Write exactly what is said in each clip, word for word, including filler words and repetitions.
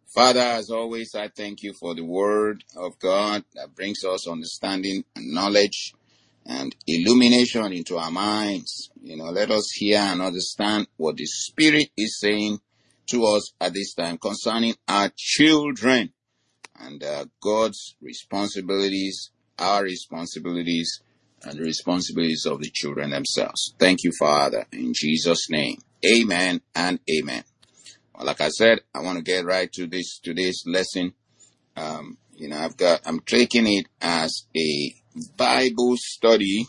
Father, as always, I thank you for the word of God that brings us understanding and knowledge and illumination into our minds. You know, let us hear and understand what the Spirit is saying to us at this time concerning our children and uh, God's responsibilities, our responsibilities, and the responsibilities of the children themselves. Thank you, Father, in Jesus' name. Amen and amen. Well, like I said, I want to get right to this today's lesson. Um, you know, I've got, I'm taking it as a Bible study.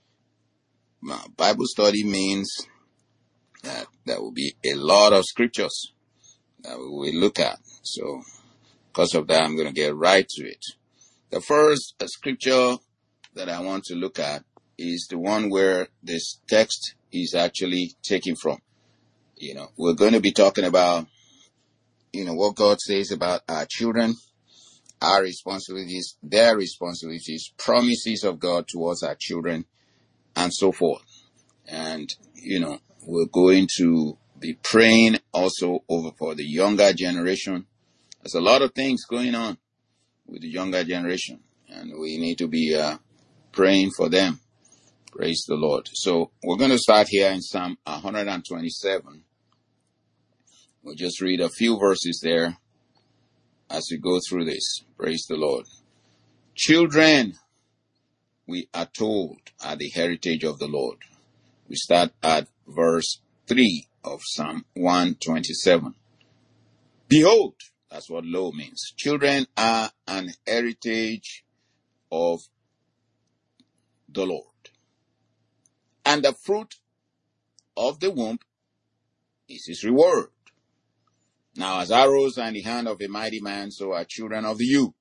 Now, Bible study means that there will be a lot of scriptures that we will look at. So, because of that, I'm going to get right to it. The first uh, scripture that I want to look at is the one where this text is actually taken from. You know, we're going to be talking about, you know, what God says about our children, our responsibilities, their responsibilities, promises of God towards our children, and so forth. And, you know, we're going to be praying also over for the younger generation. There's a lot of things going on with the younger generation, and we need to be uh, praying for them. Praise the Lord. So we're going to start here in Psalm one twenty-seven. We'll just read a few verses there as we go through this. Praise the Lord. Children, we are told, are the heritage of the Lord. We start at verse three of Psalm one twenty-seven. Behold, that's what lo means. Children are an heritage of the Lord. And the fruit of the womb is his reward. Now, as arrows are in the hand of a mighty man, so are children of the youth.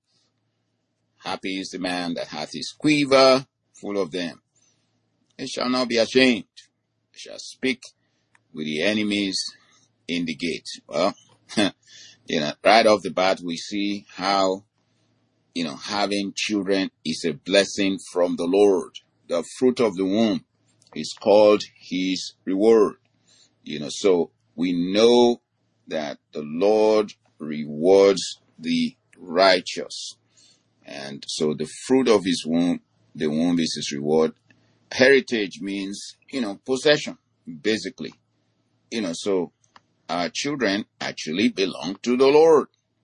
Happy is the man that hath his quiver full of them. They shall not be ashamed. They shall speak with the enemies in the gate. Well, you know, right off the bat, we see how, you know, having children is a blessing from the Lord. The fruit of the womb is called his reward. You know, so we know that the Lord rewards the righteous. And so the fruit of his womb, the womb is his reward. Heritage means, you know, possession, basically. You know, so our children actually belong to the Lord.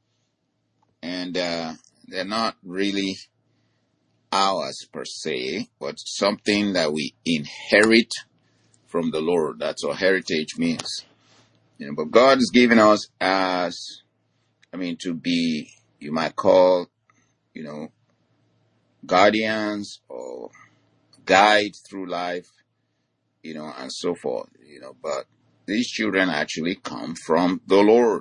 And uh, they're not really ours per se, but something that we inherit from the Lord. That's what heritage means. You know, but God has given us as, I mean, to be, you might call, you know, guardians or guide through life, you know, and so forth, you know, but these children actually come from the Lord.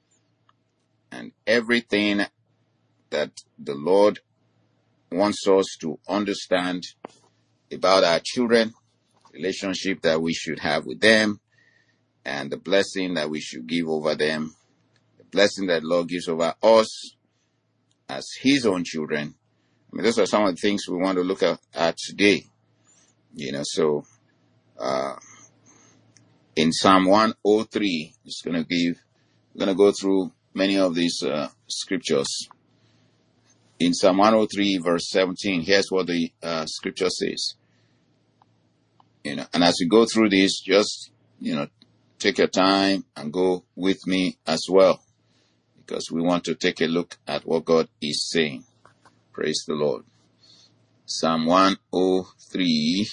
And everything that the Lord wants us to understand about our children, relationship that we should have with them, and the blessing that we should give over them, the blessing that the Lord gives over us as his own children. I mean, those are some of the things we want to look at, at today. You know, so uh, in Psalm one oh three, it's going to give, we're going to go through many of these uh, scriptures. In Psalm one oh three, verse seventeen, here's what the uh, scripture says. You know, and as we go through this, just, you know, take your time and go with me as well, because we want to take a look at what God is saying. Praise the Lord. Psalm one oh three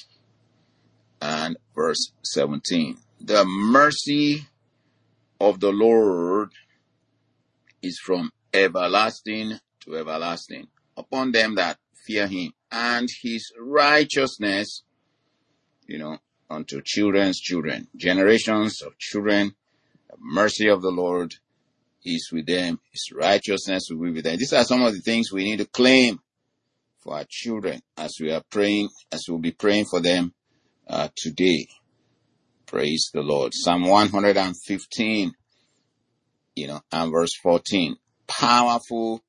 and verse seventeen. The mercy of the Lord is from everlasting to everlasting upon them that fear him, and his righteousness, you know, unto children's children, generations of children. The mercy of the Lord is with them. His righteousness will be with them. These are some of the things we need to claim for our children as we are praying, as we'll be praying for them uh, today. Praise the Lord. Psalm one fifteen, you know, and verse fourteen. Powerful,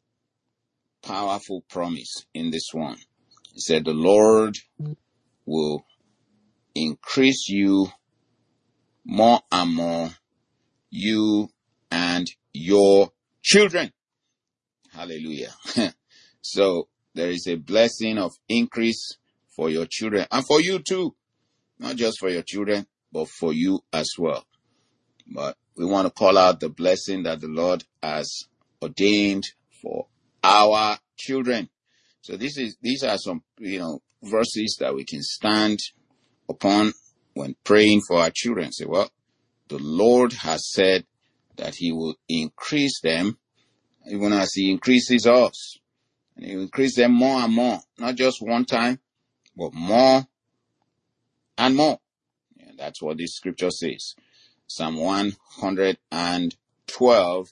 powerful promise in this one. He said, the Lord will increase you more and more, you and your children. Hallelujah. So there is a blessing of increase for your children and for you too. Not just for your children, but for you as well. But we want to call out the blessing that the Lord has ordained for our children. So this is these are some, you know, verses that we can stand upon when praying for our children. Say, well, the Lord has said that he will increase them even as he increases us. And he will increase them more and more, not just one time, but more and more. And that's what this scripture says. Psalm one hundred twelve,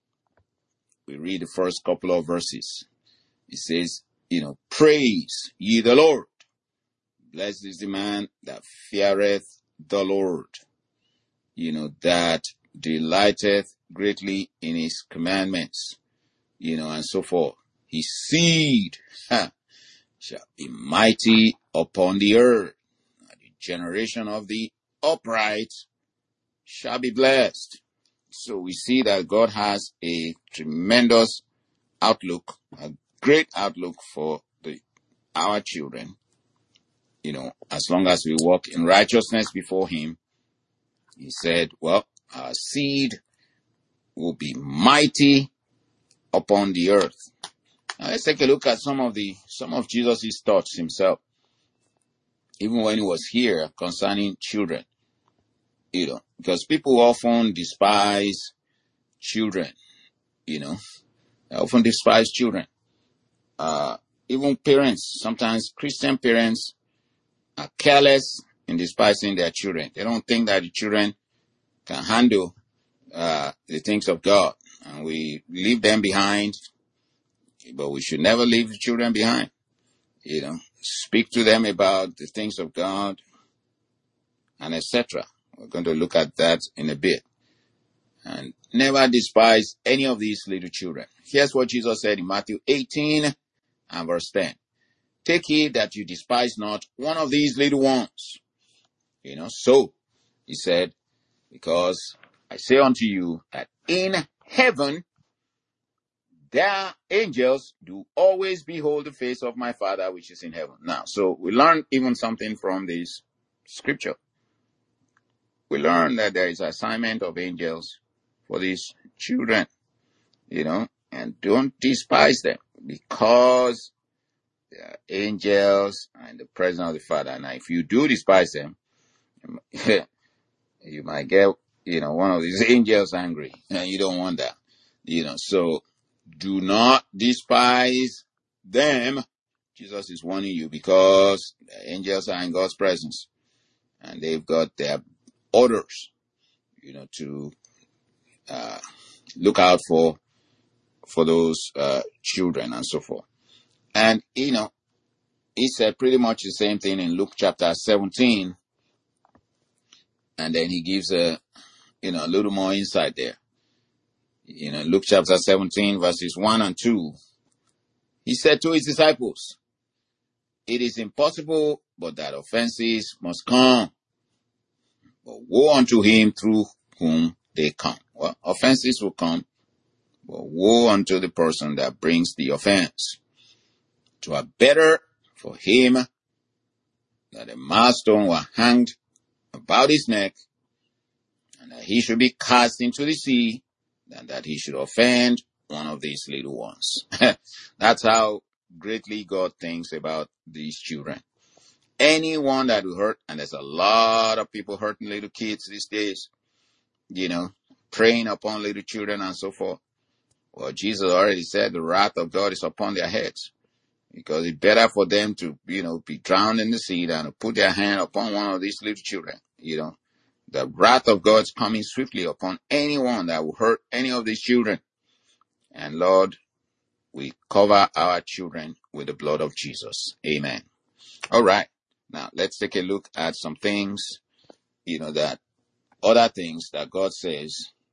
we read the first couple of verses. It says, you know, praise ye the Lord. Blessed is the man that feareth the Lord, you know, that delighteth greatly in his commandments, you know, and so forth. His seed ha, shall be mighty upon the earth. The generation of the upright shall be blessed. So we see that God has a tremendous outlook, a great outlook for the our children. You know, as long as we walk in righteousness before him, he said, well, our seed will be mighty upon the earth. Now let's take a look at some of the some of Jesus' thoughts himself, even when he was here concerning children. You know, because people often despise children, you know, they often despise children. Uh, even parents, sometimes Christian parents are careless in despising their children. They don't think that the children can handle uh, the things of God. And we leave them behind, but we should never leave the children behind. You know, speak to them about the things of God and et cetera. We're going to look at that in a bit. And never despise any of these little children. Here's what Jesus said in Matthew eighteen and verse ten. Take heed that you despise not one of these little ones. You know, so, he said, because I say unto you that in heaven, their angels do always behold the face of my Father which is in heaven. Now, so we learn even something from this scripture. We learn that there is assignment of angels for these children, you know, and don't despise them because they are angels and the presence of the Father. Now, if you do despise them, you might get, you know, one of these angels angry, and you don't want that, you know. So do not despise them. Jesus is warning you because the angels are in God's presence and they've got their orders, you know, to uh, look out for for those uh, children and so forth. And, you know, he said pretty much the same thing in Luke chapter seventeen. And then he gives a, you know, a little more insight there. You know, Luke chapter seventeen, verses one and two. He said to his disciples, it is impossible, but that offenses must come. But woe unto him through whom they come. Well, offenses will come, but woe unto the person that brings the offense. To a better for him that a millstone were hanged about his neck, and that he should be cast into the sea, than that he should offend one of these little ones. That's how greatly God thinks about these children. Anyone that will hurt, and there's a lot of people hurting little kids these days, you know, preying upon little children and so forth. Well, Jesus already said the wrath of God is upon their heads, because it's better for them to, you know, be drowned in the sea than to put their hand upon one of these little children. You know, the wrath of God is coming swiftly upon anyone that will hurt any of these children. And Lord, we cover our children with the blood of Jesus. Amen. All right. Now, let's take a look at some things, you know, that other things that God says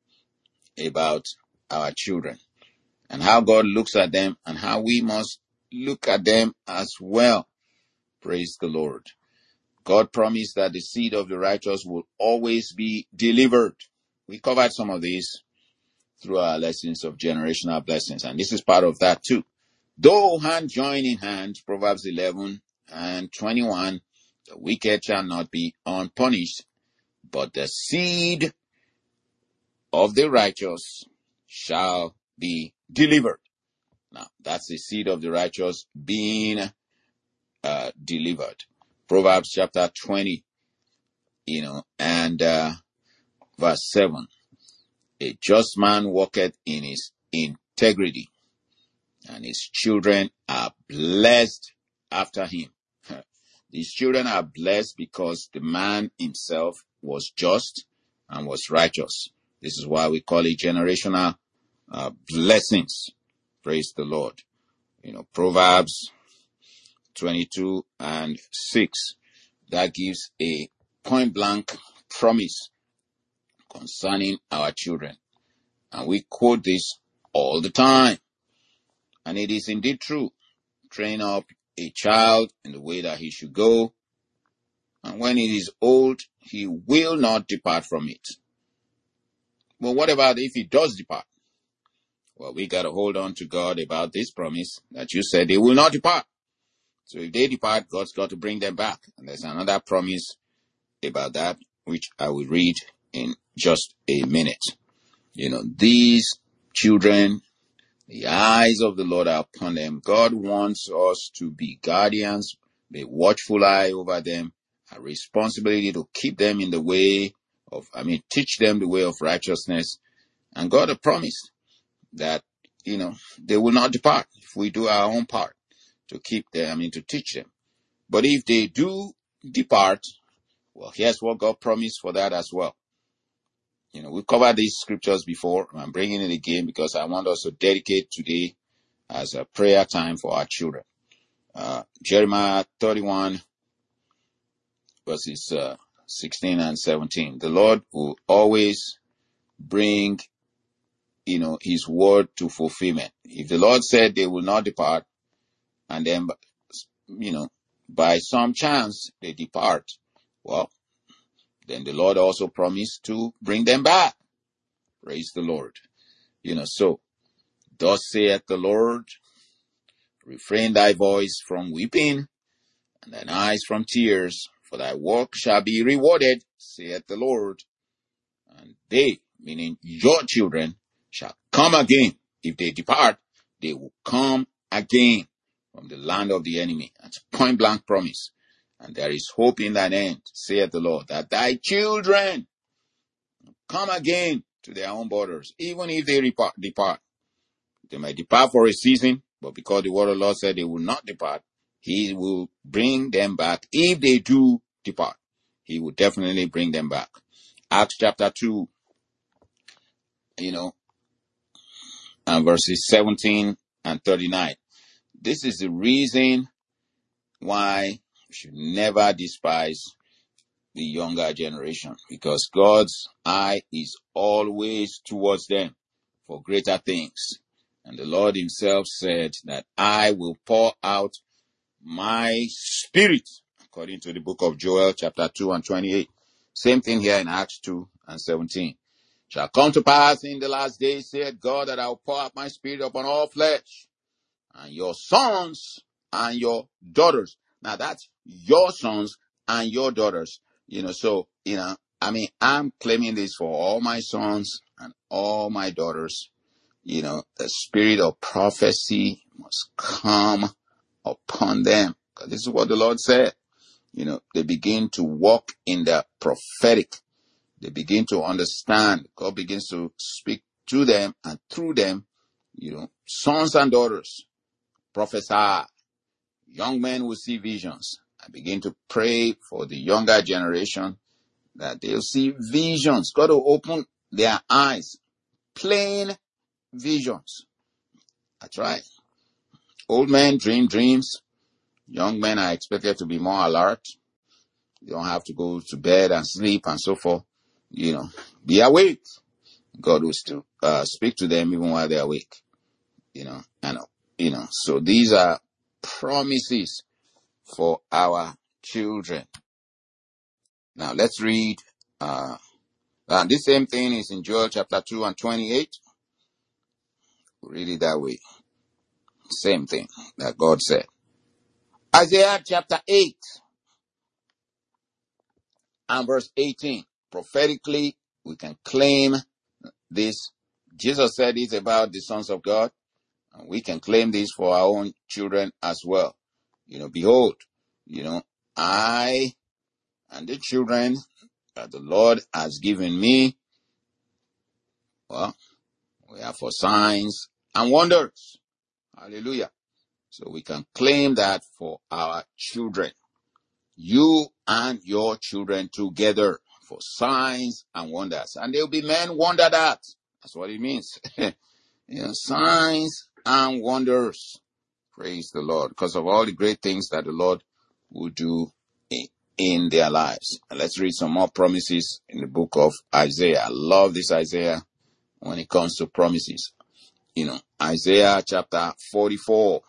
about our children and how God looks at them and how we must look at them as well. Praise the Lord. God promised that the seed of the righteous will always be delivered. We covered some of these through our lessons of generational blessings. And this is part of that too. Though hand join in hand, Proverbs eleven and twenty-one, the wicked shall not be unpunished, but the seed of the righteous shall be delivered. Now, that's the seed of the righteous being uh, delivered. Proverbs chapter twenty, you know, and uh, verse seven. A just man walketh in his integrity, and his children are blessed after him. These children are blessed because the man himself was just and was righteous. This is why we call it generational uh, blessings. Praise the Lord. You know, Proverbs twenty-two and six, that gives a point blank promise concerning our children. And we quote this all the time. And it is indeed true. Train up a child in the way that he should go, and when he is old, he will not depart from it. Well, what about if he does depart? Well, we got to hold on to God about this promise that you said they will not depart. So if they depart, God's got to bring them back. And there's another promise about that, which I will read in just a minute. You know, these children, the eyes of the Lord are upon them. God wants us to be guardians, be watchful eye over them, a responsibility to keep them in the way of, I mean, teach them the way of righteousness. And God has promised that, you know, they will not depart if we do our own part to keep them, I mean, to teach them. But if they do depart, well, here's what God promised for that as well. You know, we covered these scriptures before. I'm bringing it again because I want us to dedicate today as a prayer time for our children. Uh, Jeremiah thirty-one, verses uh, sixteen and seventeen. The Lord will always bring, you know, his word to fulfillment. If the Lord said they will not depart, and then, you know, by some chance they depart, well, then the Lord also promised to bring them back. Praise the Lord. You know, so, thus saith the Lord, refrain thy voice from weeping, and thine eyes from tears, for thy work shall be rewarded, saith the Lord. And they, meaning your children, shall come again. If they depart, they will come again from the land of the enemy. That's a point blank promise. And there is hope in thine end, saith the Lord, that thy children come again to their own borders, even if they depart. They may depart for a season, but because the word of the Lord said they will not depart, he will bring them back. If they do depart, he will definitely bring them back. Acts chapter two, you know, and verses seventeen and thirty-nine. This is the reason why we should never despise the younger generation, because God's eye is always towards them for greater things. And the Lord himself said that I will pour out my spirit, according to the book of Joel, chapter two and twenty-eight. Same thing here in Acts two and seventeen. Shall come to pass in the last days, said God, that I will pour out my spirit upon all flesh, and your sons and your daughters. Now that's your sons and your daughters. You know, so, you know, I mean, I'm claiming this for all my sons and all my daughters. You know, the spirit of prophecy must come upon them. Because this is what the Lord said. You know, they begin to walk in the prophetic. They begin to understand. God begins to speak to them and through them, you know, sons and daughters prophesy. Young men will see visions. I begin to pray for the younger generation that they'll see visions. God will open their eyes. Plain visions. That's right. Old men dream dreams. Young men are expected to be more alert. You don't have to go to bed and sleep and so forth. You know, be awake. God will still uh, speak to them even while they're awake. You know, and, you know, so these are promises for our children. Now let's read, uh, and this same thing is in Joel chapter two and twenty-eight. Read it that way. Same thing that God said. Isaiah chapter eight and verse eighteen. Prophetically, we can claim this. Jesus said it about the sons of God, and we can claim this for our own children as well. You know, behold, you know, I and the children that the Lord has given me, well, we are for signs and wonders. Hallelujah. So we can claim that for our children. You and your children together for signs and wonders. And they'll be men wondered at. That's what it means. You know, signs and wonders. Praise the Lord. Because of all the great things that the Lord will do in, in their lives. And let's read some more promises in the book of Isaiah. I love this Isaiah when it comes to promises. You know, Isaiah chapter forty-four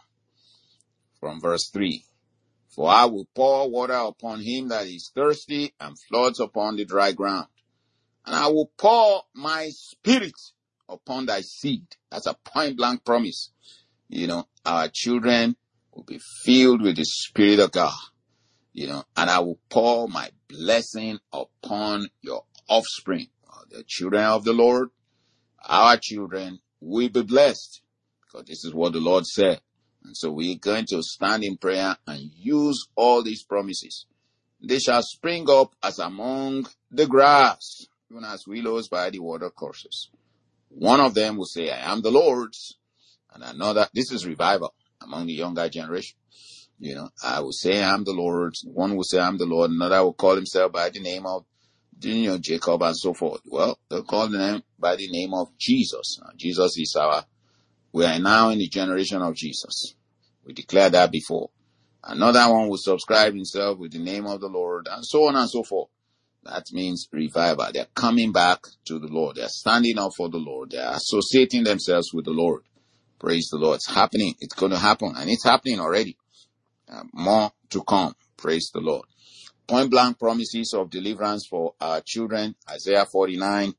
from verse three. For I will pour water upon him that is thirsty, and floods upon the dry ground. And I will pour my spirit upon thy seed. That's a point blank promise. You know, our children will be filled with the Spirit of God. You know, and I will pour my blessing upon your offspring. The children of the Lord, our children will be blessed. Because this is what the Lord said. And so we're going to stand in prayer and use all these promises. They shall spring up as among the grass, even as willows by the water courses. One of them will say, I am the Lord's. And another, this is revival among the younger generation. You know, I will say, I am the Lord's. One will say, I am the Lord. Another will call himself by the name of, you know, Jacob and so forth. Well, they'll call them by the name of Jesus. Now, Jesus is our We are now in the generation of Jesus. We declared that before. Another one will subscribe himself with the name of the Lord, and so on and so forth. That means revival. They're coming back to the Lord. They're standing up for the Lord. They're associating themselves with the Lord. Praise the Lord. It's happening. It's going to happen. And it's happening already. Uh, more to come. Praise the Lord. Point blank promises of deliverance for our children. Isaiah forty-nine,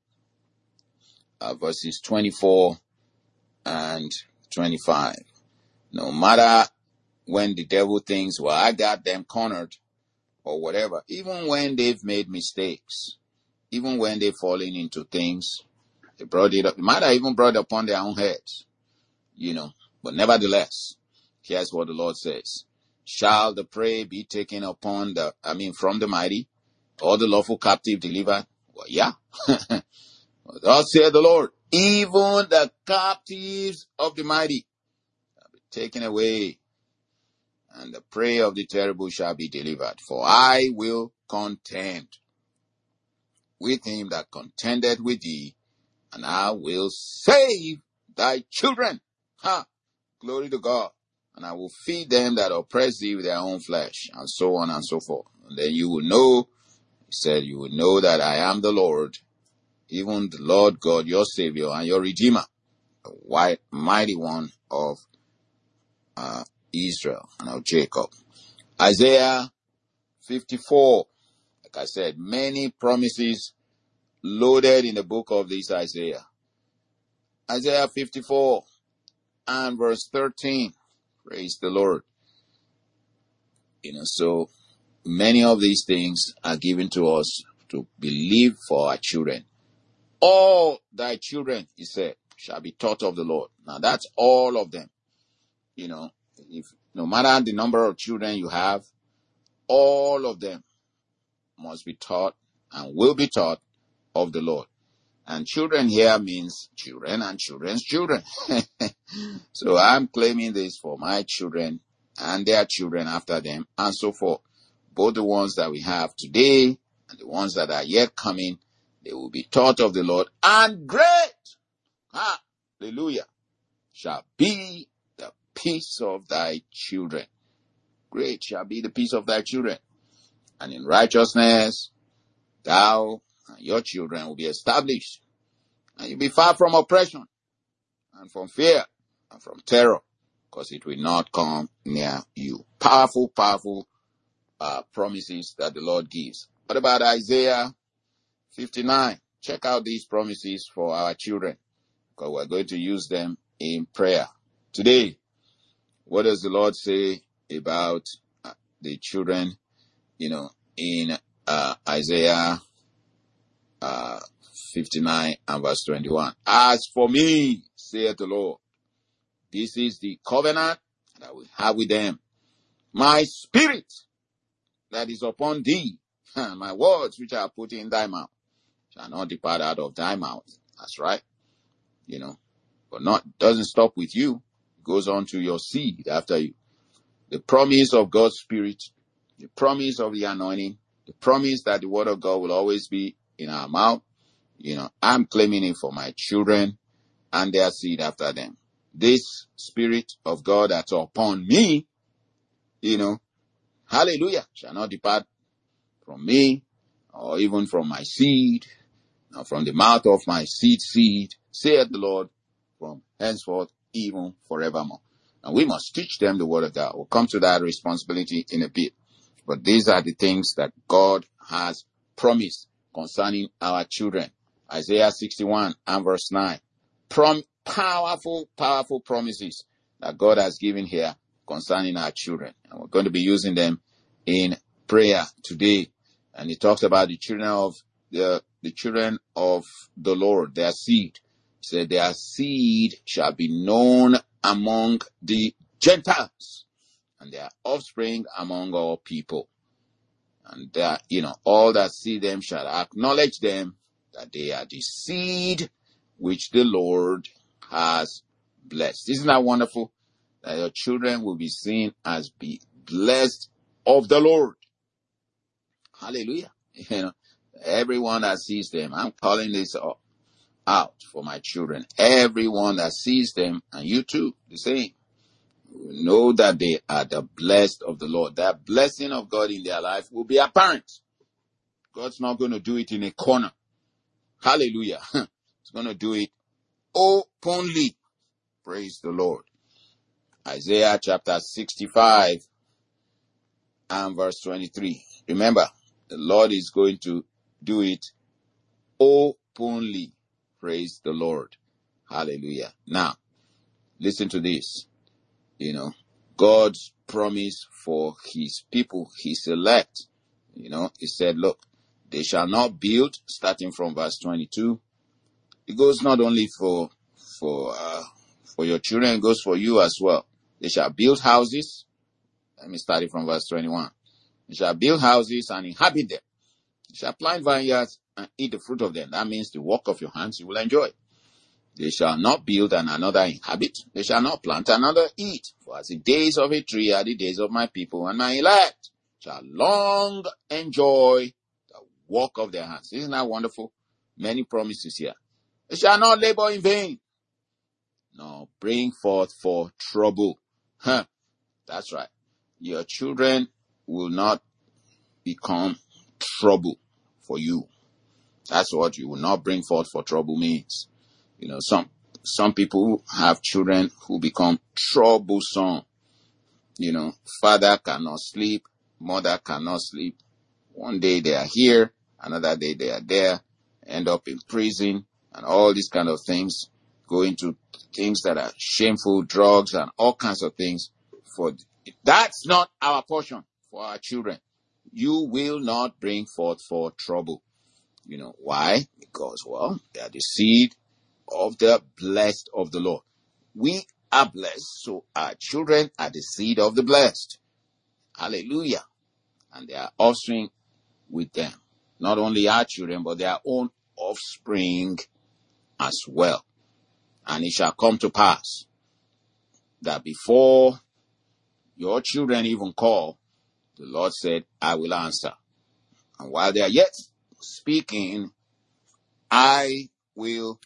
uh, verses twenty-four and twenty-five. No matter when the devil thinks, well, I got them cornered or whatever, even when they've made mistakes, even when they've fallen into things, they brought it up. They might have even brought it upon their own heads, you know, but nevertheless, here's what the Lord says. Shall the prey be taken upon the, I mean, from the mighty, or the lawful captive delivered? Well, yeah. Thus saith the Lord, even the captives of the mighty shall be taken away, and the prey of the terrible shall be delivered. For I will contend with him that contended with thee, and I will save thy children. Ha! Glory to God. And I will feed them that oppress thee with their own flesh, and so on and so forth. And then you will know, he said, you will know that I am the Lord, even the Lord God, your Savior and your Redeemer, the white, mighty one of uh, Israel and of Jacob. Isaiah fifty-four, like I said, many promises loaded in the book of this Isaiah. Isaiah fifty-four and verse thirteen. Praise the Lord. You know, so many of these things are given to us to believe for our children. All thy children, he said, shall be taught of the Lord. Now that's all of them. You know, if no matter the number of children you have, all of them must be taught and will be taught of the Lord. And children here means children and children's children. So I'm claiming this for my children and their children after them and so forth. Both the ones that we have today and the ones that are yet coming, they will be taught of the Lord, and great, hallelujah, shall be the peace of thy children. Great shall be the peace of thy children. And in righteousness, thou and your children will be established. And you'll be far from oppression and from fear and from terror, because it will not come near you. Powerful, powerful uh, promises that the Lord gives. What about Isaiah fifty-nine? Check out these promises for our children, because we're going to use them in prayer. Today, what does the Lord say about uh, the children, you know, in uh, Isaiah uh, fifty-nine and verse twenty-one? As for me, saith the Lord, this is the covenant that I will have with them. My spirit that is upon thee, my words which I have put in thy mouth, shall not depart out of thy mouth. That's right. You know, but not, doesn't stop with you. It goes on to your seed after you. The promise of God's Spirit, the promise of the anointing, the promise that the word of God will always be in our mouth. You know, I'm claiming it for my children and their seed after them. This Spirit of God that's upon me, you know, hallelujah, shall not depart from me or even from my seed, or from the mouth of my seed seed, saith the Lord, from henceforth, even forevermore. And we must teach them the word of God. We'll come to that responsibility in a bit. But these are the things that God has promised concerning our children. Isaiah sixty-one and verse nine. Prom- powerful, powerful promises that God has given here concerning our children. And we're going to be using them in prayer today. And he talks about the children of the, the children of the Lord, their seed. He said, their seed shall be known among the Gentiles, and their offspring among all people. And that, you know, all that see them shall acknowledge them, that they are the seed which the Lord has blessed. Isn't that wonderful? That your children will be seen as be blessed of the Lord. Hallelujah. You know, everyone that sees them, I'm calling this out for my children. Everyone that sees them, and you too, the same, know that they are the blessed of the Lord. That blessing of God in their life will be apparent. God's not going to do it in a corner. Hallelujah. He's going to do it openly. Praise the Lord. Isaiah chapter sixty-five and verse twenty-three. Remember, the Lord is going to do it openly. Praise the Lord. Hallelujah. Now, listen to this. You know, God's promise for his people, his elect. You know, he said, look, they shall not build, starting from verse twenty-two. It goes not only for, for, uh, for your children, it goes for you as well. They shall build houses. Let me start it from verse twenty-one. They shall build houses and inhabit them. They shall plant vineyards and eat the fruit of them. That means the work of your hands you will enjoy. They shall not build and another inhabit. They shall not plant and another eat. For as the days of a tree are the days of my people, and my elect shall long enjoy the work of their hands. Isn't that wonderful? Many promises here. They shall not labor in vain, nor bring forth for trouble. Huh. That's right. Your children will not become trouble for you. That's what you will not bring forth for trouble means. You know, some some people have children who become troublesome. You know, father cannot sleep, mother cannot sleep. One day they are here, another day they are there, end up in prison, and all these kind of things, go into things that are shameful, drugs and all kinds of things. For that's not our portion for our children. You will not bring forth for trouble. You know why? Because, well, they are the seed of the blessed of the Lord. We are blessed, so our children are the seed of the blessed. Hallelujah. And their offspring with them. Not only our children, but their own offspring as well. And it shall come to pass that before your children even call, the Lord said, I will answer. And while they are yet speaking, I will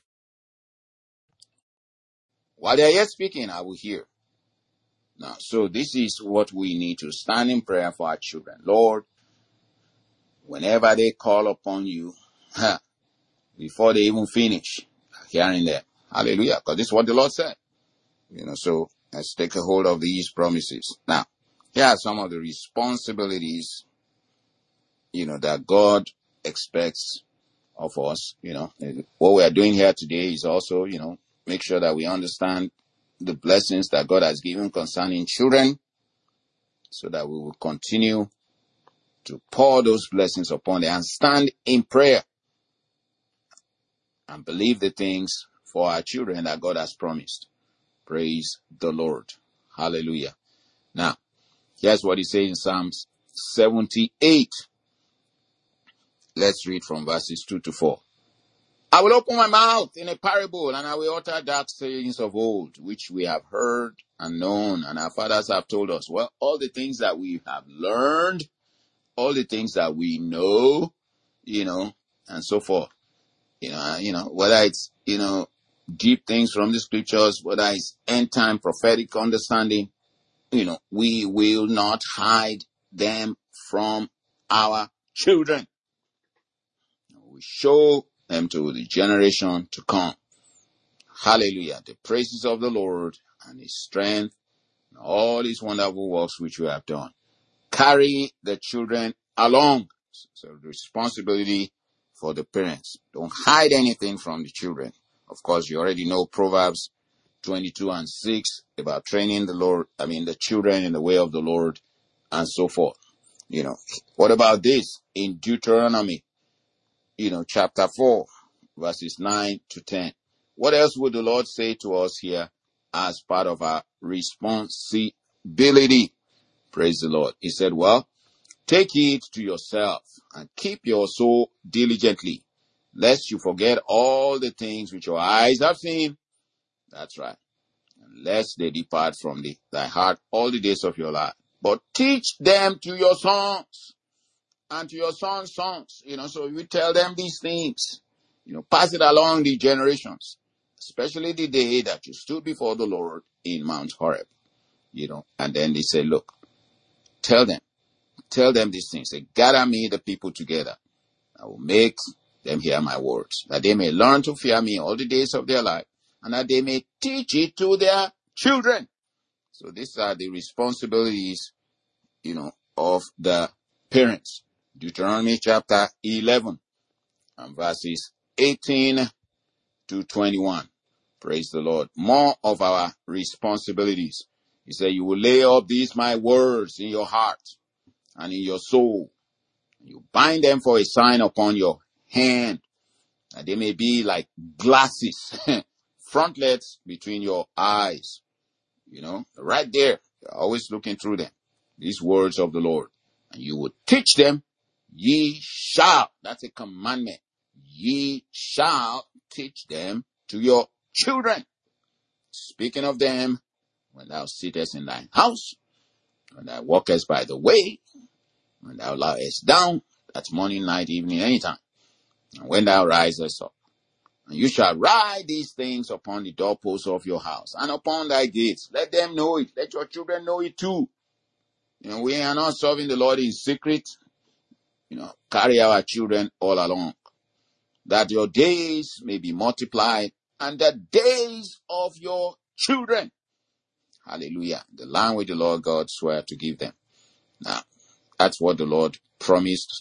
While they are yet speaking, I will hear. Now, so this is what we need to stand in prayer for our children. Lord, whenever they call upon you, huh, before they even finish hearing them, hallelujah, because this is what the Lord said. You know, so let's take a hold of these promises. Now, here are some of the responsibilities, you know, that God expects of us. You know, what we are doing here today is also, you know, make sure that we understand the blessings that God has given concerning children, so that we will continue to pour those blessings upon them and stand in prayer and believe the things for our children that God has promised. Praise the Lord. Hallelujah. Now, here's what he says in Psalms seventy-eight. Let's read from verses two to four. I will open my mouth in a parable, and I will utter dark sayings of old, which we have heard and known, and our fathers have told us. Well, all the things that we have learned, all the things that we know, you know, and so forth. You know, you know, whether it's, you know, deep things from the scriptures, whether it's end time prophetic understanding, you know, we will not hide them from our children. We show them to the generation to come. Hallelujah. The praises of the Lord and his strength and all his wonderful works which we have done. Carry the children along. So the responsibility for the parents. Don't hide anything from the children. Of course, you already know Proverbs twenty-two and six about training the Lord, I mean the children in the way of the Lord and so forth. You know, what about this in Deuteronomy, you know, chapter four, verses nine to ten? What else would the Lord say to us here as part of our responsibility? Praise the Lord. He said, well, take heed to yourself and keep your soul diligently, lest you forget all the things which your eyes have seen. That's right. And lest they depart from the, thy heart all the days of your life. But teach them to your sons and to your sons' sons. You know, so you tell them these things. You know, pass it along the generations. Especially the day that you stood before the Lord in Mount Horeb. You know, and then they say, look, tell them. Tell them these things. Say, gather me the people together. I will make them hear my words, that they may learn to fear me all the days of their life, and that they may teach it to their children. So these are the responsibilities, you know, of the parents. Deuteronomy chapter eleven and verses eighteen to twenty-one. Praise the Lord. More of our responsibilities. He said, you will lay up these my words in your heart and in your soul. You bind them for a sign upon your hand, that they may be like glasses, frontlets between your eyes. You know, right there, you're always looking through them. These words of the Lord. And you will teach them, ye shall. That's a commandment. Ye shall teach them to your children. Speaking of them, when thou sittest in thine house, when thou walkest by the way, when thou liest down, that's morning, night, evening, anytime. And when thou risest up, and you shall write these things upon the doorposts of your house and upon thy gates. Let them know it. Let your children know it too. You know, we are not serving the Lord in secret. You know, carry our children all along, that your days may be multiplied and the days of your children. Hallelujah. The land which the Lord God swore to give them. Now, that's what the Lord promised.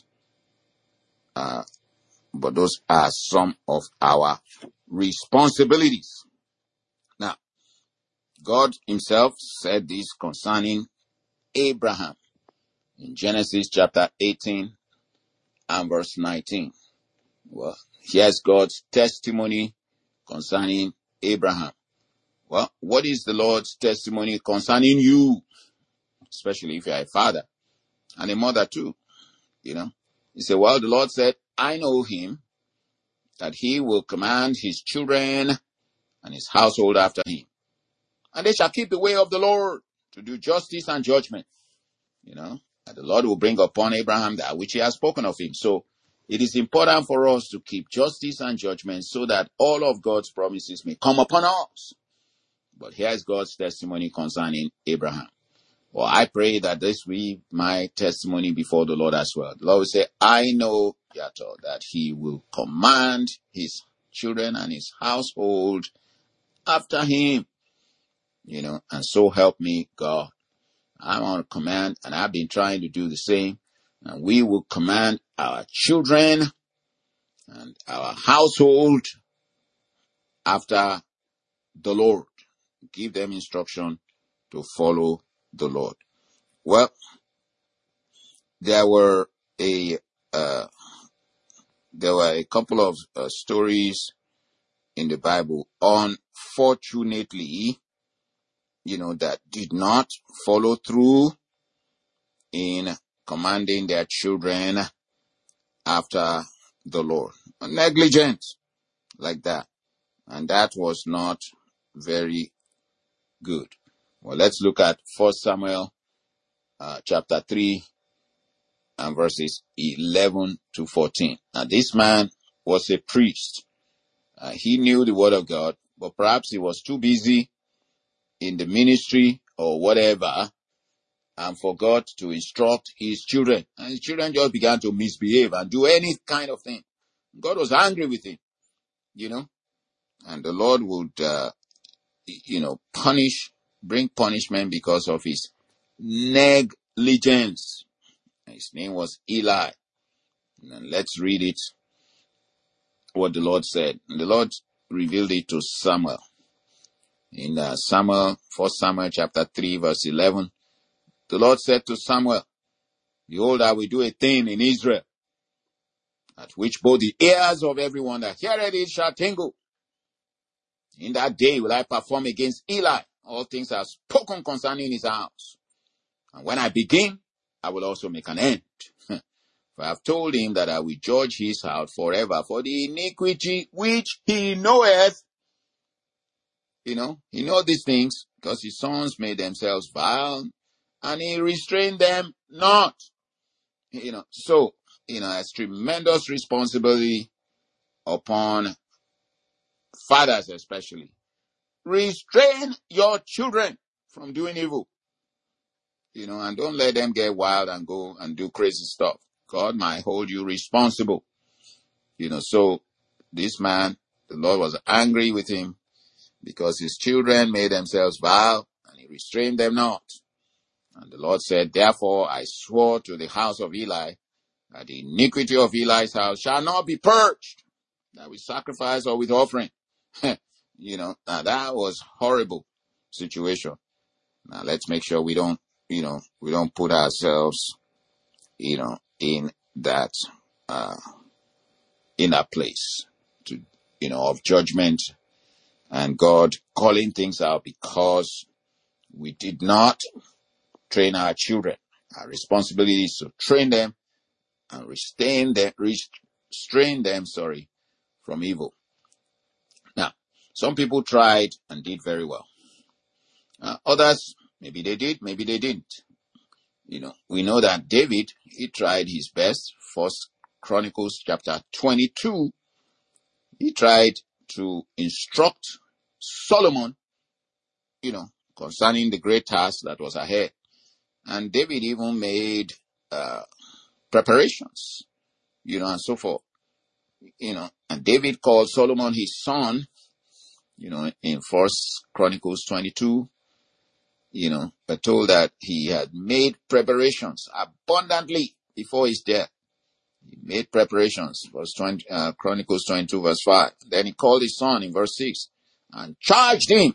Uh, but those are some of our responsibilities. Now, God himself said this concerning Abraham in Genesis chapter eighteen and verse nineteen. Well, here's God's testimony concerning Abraham. Well, what is the Lord's testimony concerning you? Especially if you're a father and a mother too. You know, he said, well, the Lord said, I know him, that he will command his children and his household after him. And they shall keep the way of the Lord to do justice and judgment. You know, and the Lord will bring upon Abraham that which he has spoken of him. So it is important for us to keep justice and judgment so that all of God's promises may come upon us. But here's God's testimony concerning Abraham. Well, I pray that this be my testimony before the Lord as well. The Lord will say, I know, Yato, that he will command his children and his household after him. You know, and so help me, God. I'm on command, and I've been trying to do the same. And we will command our children and our household after the Lord. Give them instruction to follow the Lord. Well, there were a uh, there were a couple of uh, stories in the Bible, unfortunately, you know, that did not follow through in commanding their children after the Lord. Negligent like that. And that was not very good. Well, let's look at First Samuel uh, chapter three and verses eleven to fourteen. Now, this man was a priest. Uh, he knew the word of God, but perhaps he was too busy in the ministry or whatever and forgot to instruct his children. And his children just began to misbehave and do any kind of thing. God was angry with him, you know, and the Lord would, uh, you know, punish, bring punishment because of his negligence. His name was Eli. And let's read it, what the Lord said. And the Lord revealed it to Samuel. In uh, Samuel, First Samuel chapter three, verse eleven, the Lord said to Samuel, behold, I will do a thing in Israel, at which both the ears of everyone that heareth it shall tingle. In that day will I perform against Eli all things I have spoken concerning his house. And when I begin, I will also make an end. For I have told him that I will judge his house forever for the iniquity which he knoweth. You know, he knows these things because his sons made themselves vile, and he restrained them not. You know, so, you know, it's tremendous responsibility upon fathers especially. Restrain your children from doing evil. You know, and don't let them get wild and go and do crazy stuff. God might hold you responsible. You know, so this man, the Lord was angry with him because his children made themselves vile and he restrained them not. And the Lord said, therefore I swore to the house of Eli that the iniquity of Eli's house shall not be purged, that with sacrifice or with offering. You know, now that was horrible situation. Now let's make sure we don't, you know, we don't put ourselves, you know, in that, uh, in that place to, you know, of judgment and God calling things out because we did not train our children. Our responsibility is to train them and restrain them, restrain them, sorry, from evil. Now, some people tried and did very well. Uh, others, maybe they did, maybe they didn't. You know, we know that David, he tried his best. First Chronicles chapter twenty-two, he tried to instruct Solomon, you know, concerning the great task that was ahead. And David even made uh, preparations, you know, and so forth. You know, and David called Solomon his son, you know, in First Chronicles twenty-two, you know, but told that he had made preparations abundantly before his death. He made preparations, verse twenty, uh, Chronicles twenty-two, verse five. Then he called his son in verse six and charged him,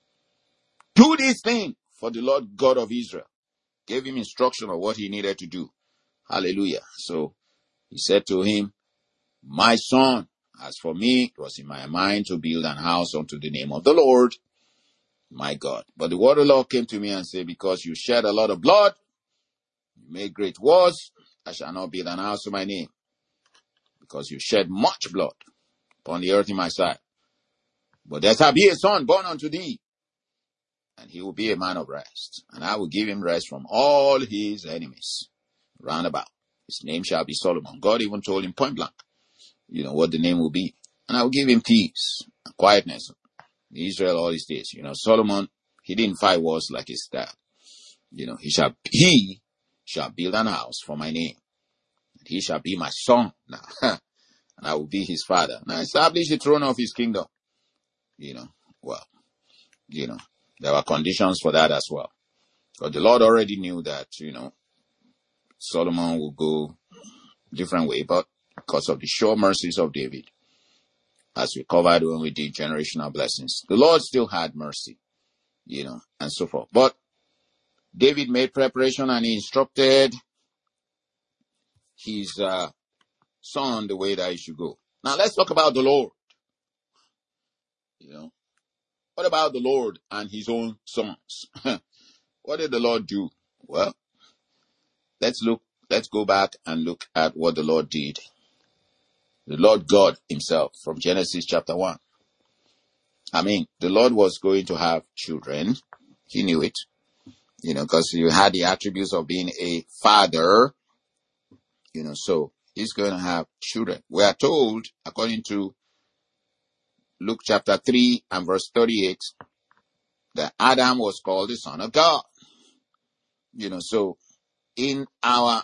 do this thing for the Lord God of Israel. Gave him instruction of what he needed to do. Hallelujah. So he said to him, my son, as for me, it was in my mind to build an house unto the name of the Lord, my God. But the word of the Lord came to me and said, because you shed a lot of blood, you made great wars, I shall not build an house to my name. Because you shed much blood upon the earth in my sight. But there shall be a son born unto thee, and he will be a man of rest. And I will give him rest from all his enemies round about. His name shall be Solomon. God even told him point blank, you know, what the name will be. And I will give him peace and quietness in Israel all his days. You know, Solomon, he didn't fight wars like his dad. You know, he shall, he shall build an house for my name. And he shall be my son now. And I will be his father. And I establish the throne of his kingdom. You know, well, you know, there were conditions for that as well. But the Lord already knew that, you know, Solomon will go different way, but because of the sure mercies of David, as we covered when we did generational blessings. The Lord still had mercy, you know, and so forth. But David made preparation and he instructed his uh, son the way that he should go. Now let's talk about the Lord. You know, what about the Lord and his own sons? What did the Lord do? Well, let's look, let's go back and look at what the Lord did. The Lord God himself from Genesis chapter one. I mean, the Lord was going to have children. He knew it, you know, because he had the attributes of being a father, you know, so he's going to have children. We are told, according to Luke chapter three and verse thirty-eight, that Adam was called the Son of God. You know, so in our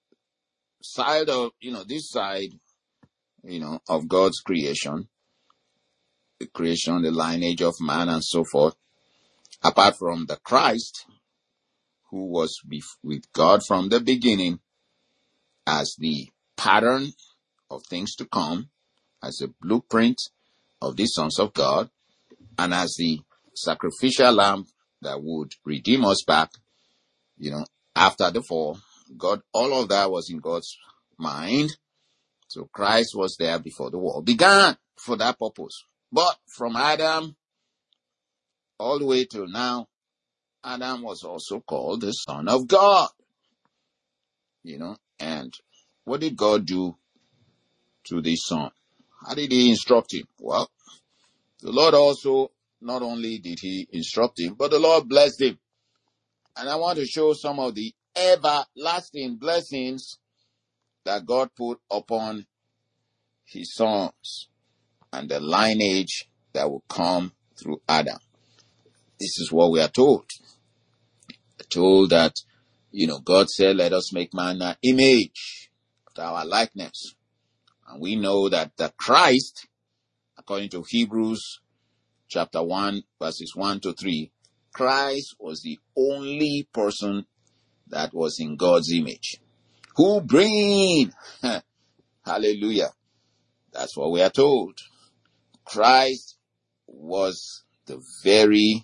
side of, you know, this side, you know, of God's creation, the creation, the lineage of man and so forth, apart from the Christ, who was with God from the beginning as the pattern of things to come, as a blueprint of the sons of God, and as the sacrificial lamb that would redeem us back, you know, after the fall. God, all of that was in God's mind. So Christ was there before the world began for that purpose. But from Adam all the way till now, Adam was also called the Son of God. You know, and what did God do to this son? How did he instruct him? Well, the Lord also, not only did he instruct him, but the Lord blessed him. And I want to show some of the everlasting blessings that God put upon his sons and the lineage that will come through Adam. This is what we are told. We're told that, you know, God said, let us make man in our image, to our likeness. And we know that the Christ, according to Hebrews chapter one, verses one to three, Christ was the only person that was in God's image. Who breathed? Hallelujah. That's what we are told. Christ was the very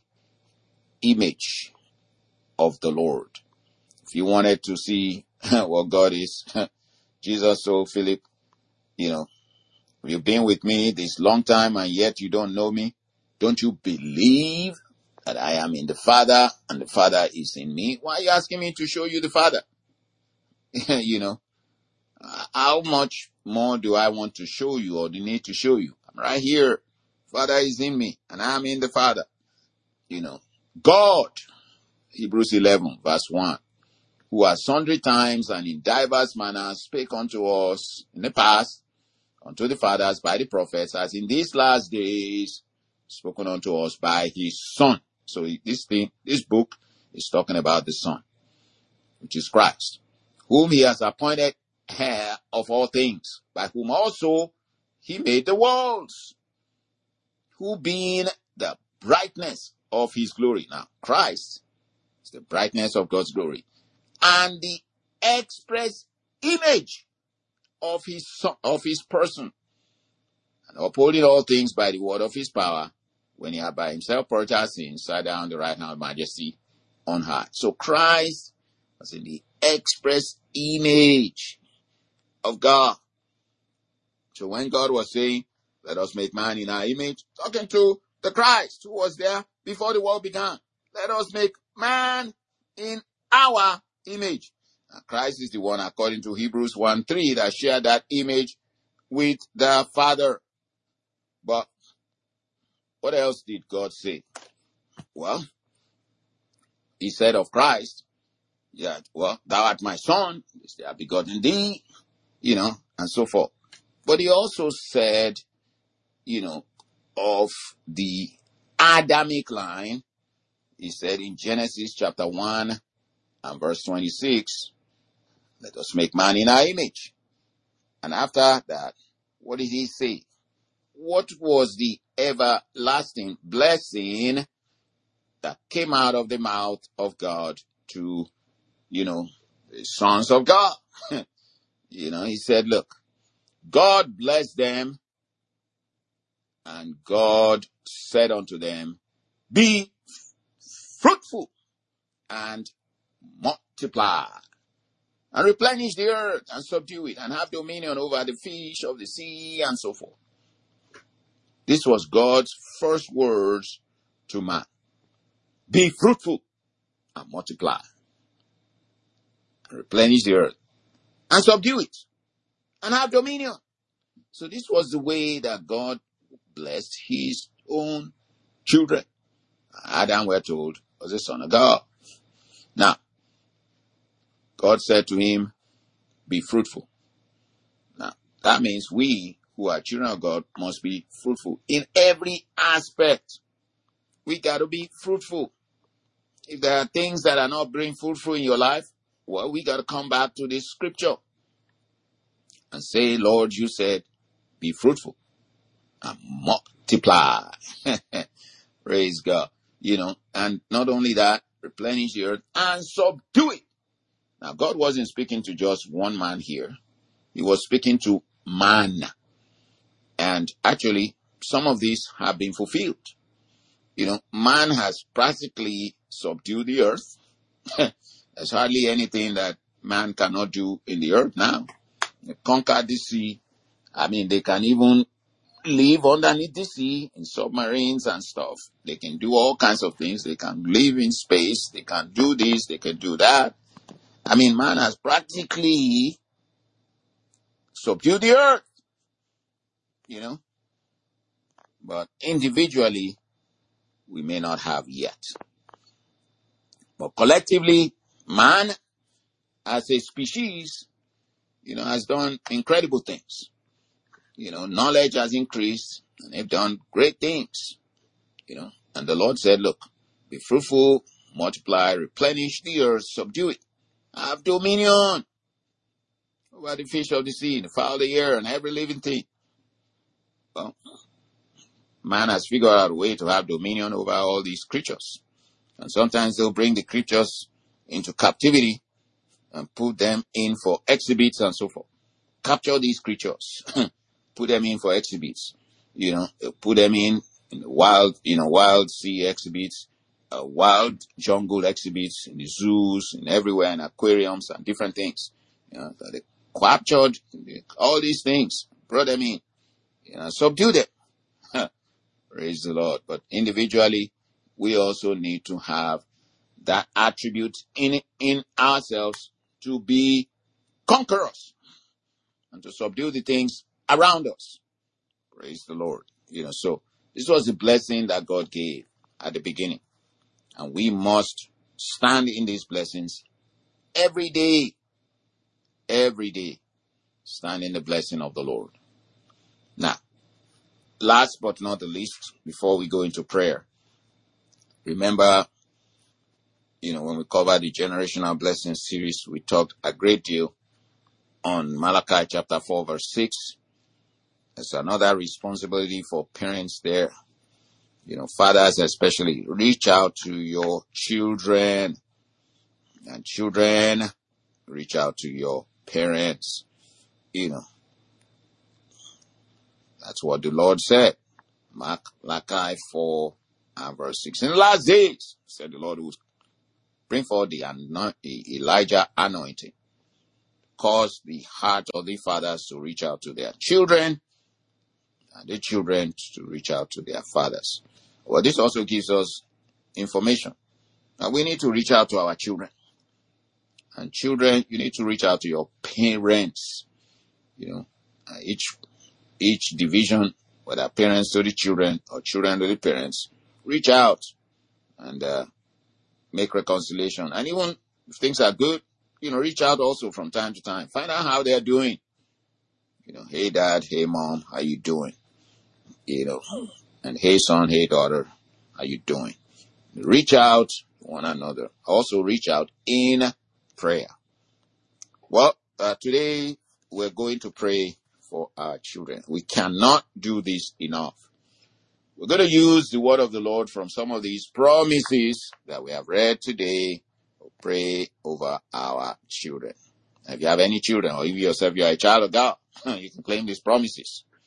image of the Lord. If you wanted to see what God is, Jesus told Philip, you know, you've been with me this long time and yet you don't know me. Don't you believe that I am in the Father and the Father is in me? Why are you asking me to show you the Father? You know, uh, how much more do I want to show you or do need to show you? I'm right here. Father is in me and I am in the Father. You know, God, Hebrews eleven verse one, who has sundry times and in diverse manners spake unto us in the past, unto the fathers by the prophets, as in these last days spoken unto us by his Son. So this thing, this book is talking about the Son, which is Christ, whom he has appointed heir of all things, by whom also he made the worlds, who being the brightness of his glory. Now, Christ is the brightness of God's glory, and the express image of his son, of his person, and upholding all things by the word of his power, when he had by himself purged our sins, sat down on the right hand of majesty on high. So Christ was in the express image of God. So when God was saying, let us make man in our image, talking to the Christ who was there before the world began. Let us make man in our image. And Christ is the one, according to Hebrews one three, that shared that image with the Father. But what else did God say? Well, he said of Christ, yeah, well, thou art my son, this day I have begotten thee, you know, and so forth. But he also said, you know, of the Adamic line, he said in Genesis chapter one and verse twenty-six, let us make man in our image. And after that, what did he say? What was the everlasting blessing that came out of the mouth of God to, you know, the sons of God? You know, he said, look, God blessed them And God said unto them, be fruitful and multiply, and replenish the earth, and subdue it, and have dominion over the fish of the sea, and so forth. This was God's first words to man. Be fruitful and multiply, and replenish the earth, and subdue it, and have dominion. So this was the way that God blessed his own children. Adam, we're told, was the son of God. Now, God said to him, be fruitful. Now, that means we who are children of God must be fruitful in every aspect. We got to be fruitful. If there are things that are not being fruitful in your life, well, we got to come back to this scripture and say, Lord, you said, be fruitful and multiply. Praise God. You know, and not only that, replenish the earth and subdue it. Now, God wasn't speaking to just one man here. He was speaking to man. And actually, some of these have been fulfilled. You know, man has practically subdued the earth. There's hardly anything that man cannot do in the earth now. They conquered the sea. I mean, they can even live underneath the sea in submarines and stuff. They can do all kinds of things. They can live in space. They can do this. They can do that. I mean, man has practically subdued the earth, you know. But individually, we may not have yet. But collectively, man, as a species, you know, has done incredible things. You know, knowledge has increased, and they've done great things, you know. And the Lord said, look, be fruitful, multiply, replenish the earth, subdue it, have dominion over the fish of the sea, the fowl of the air, and every living thing. Well, man has figured out a way to have dominion over all these creatures. And sometimes they'll bring the creatures into captivity and put them in for exhibits and so forth. Capture these creatures. Put them in for exhibits, you know, put them in, in the wild, you know, wild sea exhibits, uh, wild jungle exhibits, in the zoos, and everywhere, in aquariums and different things. You know, they captured all these things, brought them in, you know, subdued them. Praise the Lord. But individually, we also need to have that attribute in in ourselves to be conquerors and to subdue the things around us. Praise the Lord. You know, so this was the blessing that God gave at the beginning. And we must stand in these blessings every day. Every day. Stand in the blessing of the Lord. Now, last but not the least, before we go into prayer, remember, you know, when we covered the Generational Blessings series, we talked a great deal on Malachi chapter four, verse six. There's another responsibility for parents there. You know, fathers especially, reach out to your children. And children, reach out to your parents. You know, that's what the Lord said. Malachi four and verse six. In the last days, said the Lord, will bring forth the anoint, Elijah anointing. Cause the heart of the fathers to reach out to their children, and the children to reach out to their fathers. Well, this also gives us information. Now, we need to reach out to our children. And children, you need to reach out to your parents. You know, uh, each each division, whether parents to the children or children to the parents, reach out and uh, make reconciliation. And even if things are good, you know, reach out also from time to time. Find out how they're doing. You know, hey, dad, hey, mom, how you doing? You know, and hey, son, hey, daughter, how you doing? Reach out to one another. Also reach out in prayer. Well, uh, today we're going to pray for our children. We cannot do this enough. We're going to use the word of the Lord from some of these promises that we have read today to pray over our children. If you have any children, or if yourself you are a child of God, you can claim these promises.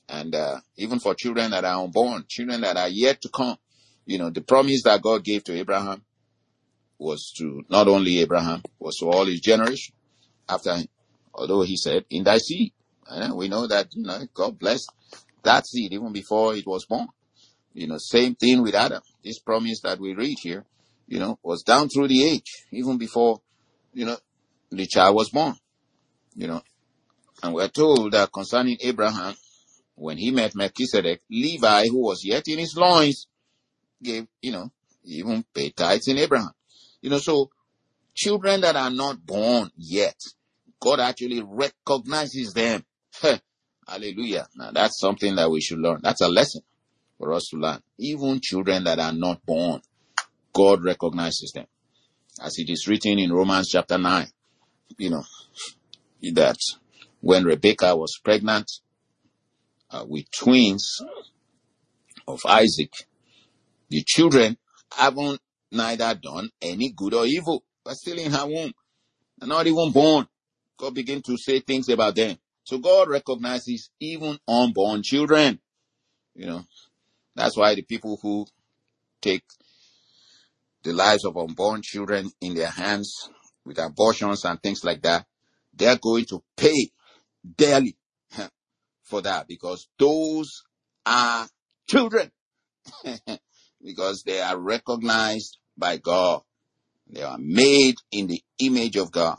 And uh, even for children that are unborn, children that are yet to come, you know, the promise that God gave to Abraham was to not only Abraham, was to all his generation after him. Although he said, in thy seed. And we know that, you know, God blessed that seed even before it was born. You know, same thing with Adam. This promise that we read here, you know, was down through the age, even before, you know, the child was born. You know, and we're told that concerning Abraham, when he met Melchizedek, Levi, who was yet in his loins, gave, you know, even paid tithes in Abraham. You know, so children that are not born yet, God actually recognizes them. Hallelujah. Now that's something that we should learn. That's a lesson for us to learn. Even children that are not born, God recognizes them. As it is written in Romans chapter nine, you know, that when Rebekah was pregnant uh, with twins of Isaac, the children haven't neither done any good or evil, but still in her womb, and not even born. God began to say things about them. So God recognizes even unborn children. You know, that's why the people who take the lives of unborn children in their hands with abortions and things like that, they're going to pay dearly for that, because those are children. Because they are recognized by God. They are made in the image of God.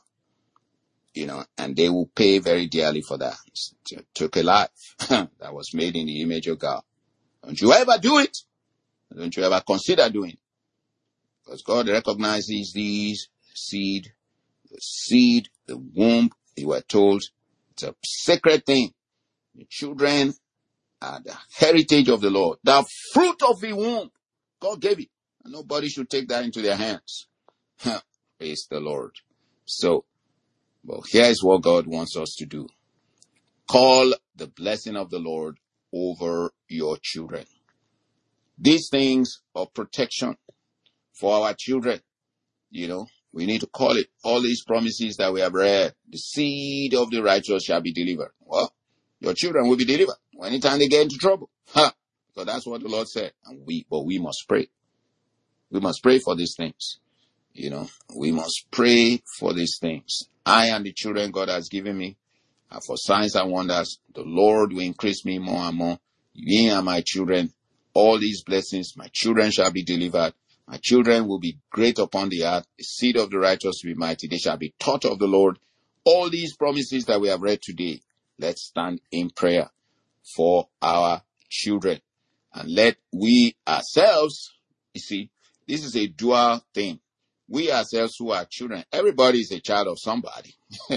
You know, and they will pay very dearly for that. It took a life that was made in the image of God. Don't you ever do it. Don't you ever consider doing it. Because God recognizes these seed, the seed, the womb. You were told it's a sacred thing. The children are the heritage of the Lord. The fruit of the womb, God gave it. And nobody should take that into their hands. Praise the Lord. So, well, here's what God wants us to do. Call the blessing of the Lord over your children. These things of protection for our children, you know, we need to call it. All these promises that we have read, the seed of the righteous shall be delivered. Well, your children will be delivered anytime they get into trouble. Ha! So that's what the Lord said. And we, but we must pray. We must pray for these things. You know, we must pray for these things. I and the children God has given me are for signs and wonders. The Lord will increase me more and more. Me and my children, all these blessings, my children shall be delivered. My children will be great upon the earth. The seed of the righteous will be mighty. They shall be taught of the Lord. All these promises that we have read today, let's stand in prayer for our children. And let we ourselves, you see, this is a dual thing. We ourselves who are children, everybody is a child of somebody.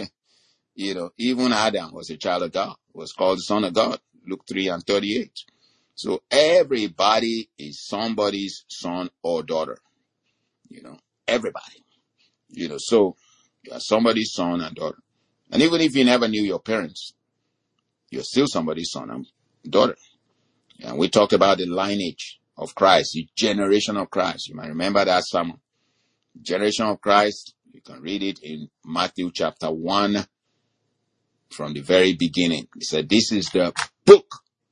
You know, even Adam was a child of God, was called the son of God, Luke three and thirty-eight. So everybody is somebody's son or daughter. You know, everybody. You know, so you are somebody's son and daughter. And even if you never knew your parents, you're still somebody's son and daughter. And we talked about the lineage of Christ, the generation of Christ. You might remember that sermon. Generation of Christ, you can read it in Matthew chapter one from the very beginning. He said, this is the book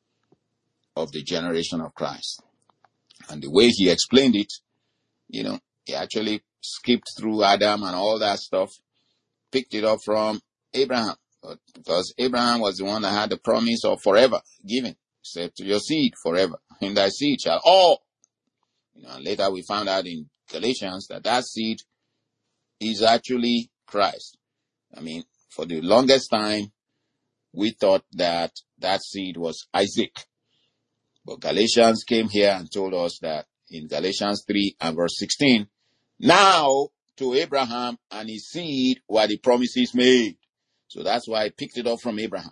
of the generation of Christ. And the way he explained it, you know, he actually skipped through Adam and all that stuff, picked it up from Abraham, because Abraham was the one that had the promise of forever given. He said, to your seed forever, in thy seed shall all. You know, and later we found out in Galatians that that seed is actually Christ. I mean, for the longest time, we thought that that seed was Isaac. But Galatians came here and told us that in Galatians three and verse sixteen, now to Abraham and his seed were the promises made. So that's why I picked it up from Abraham.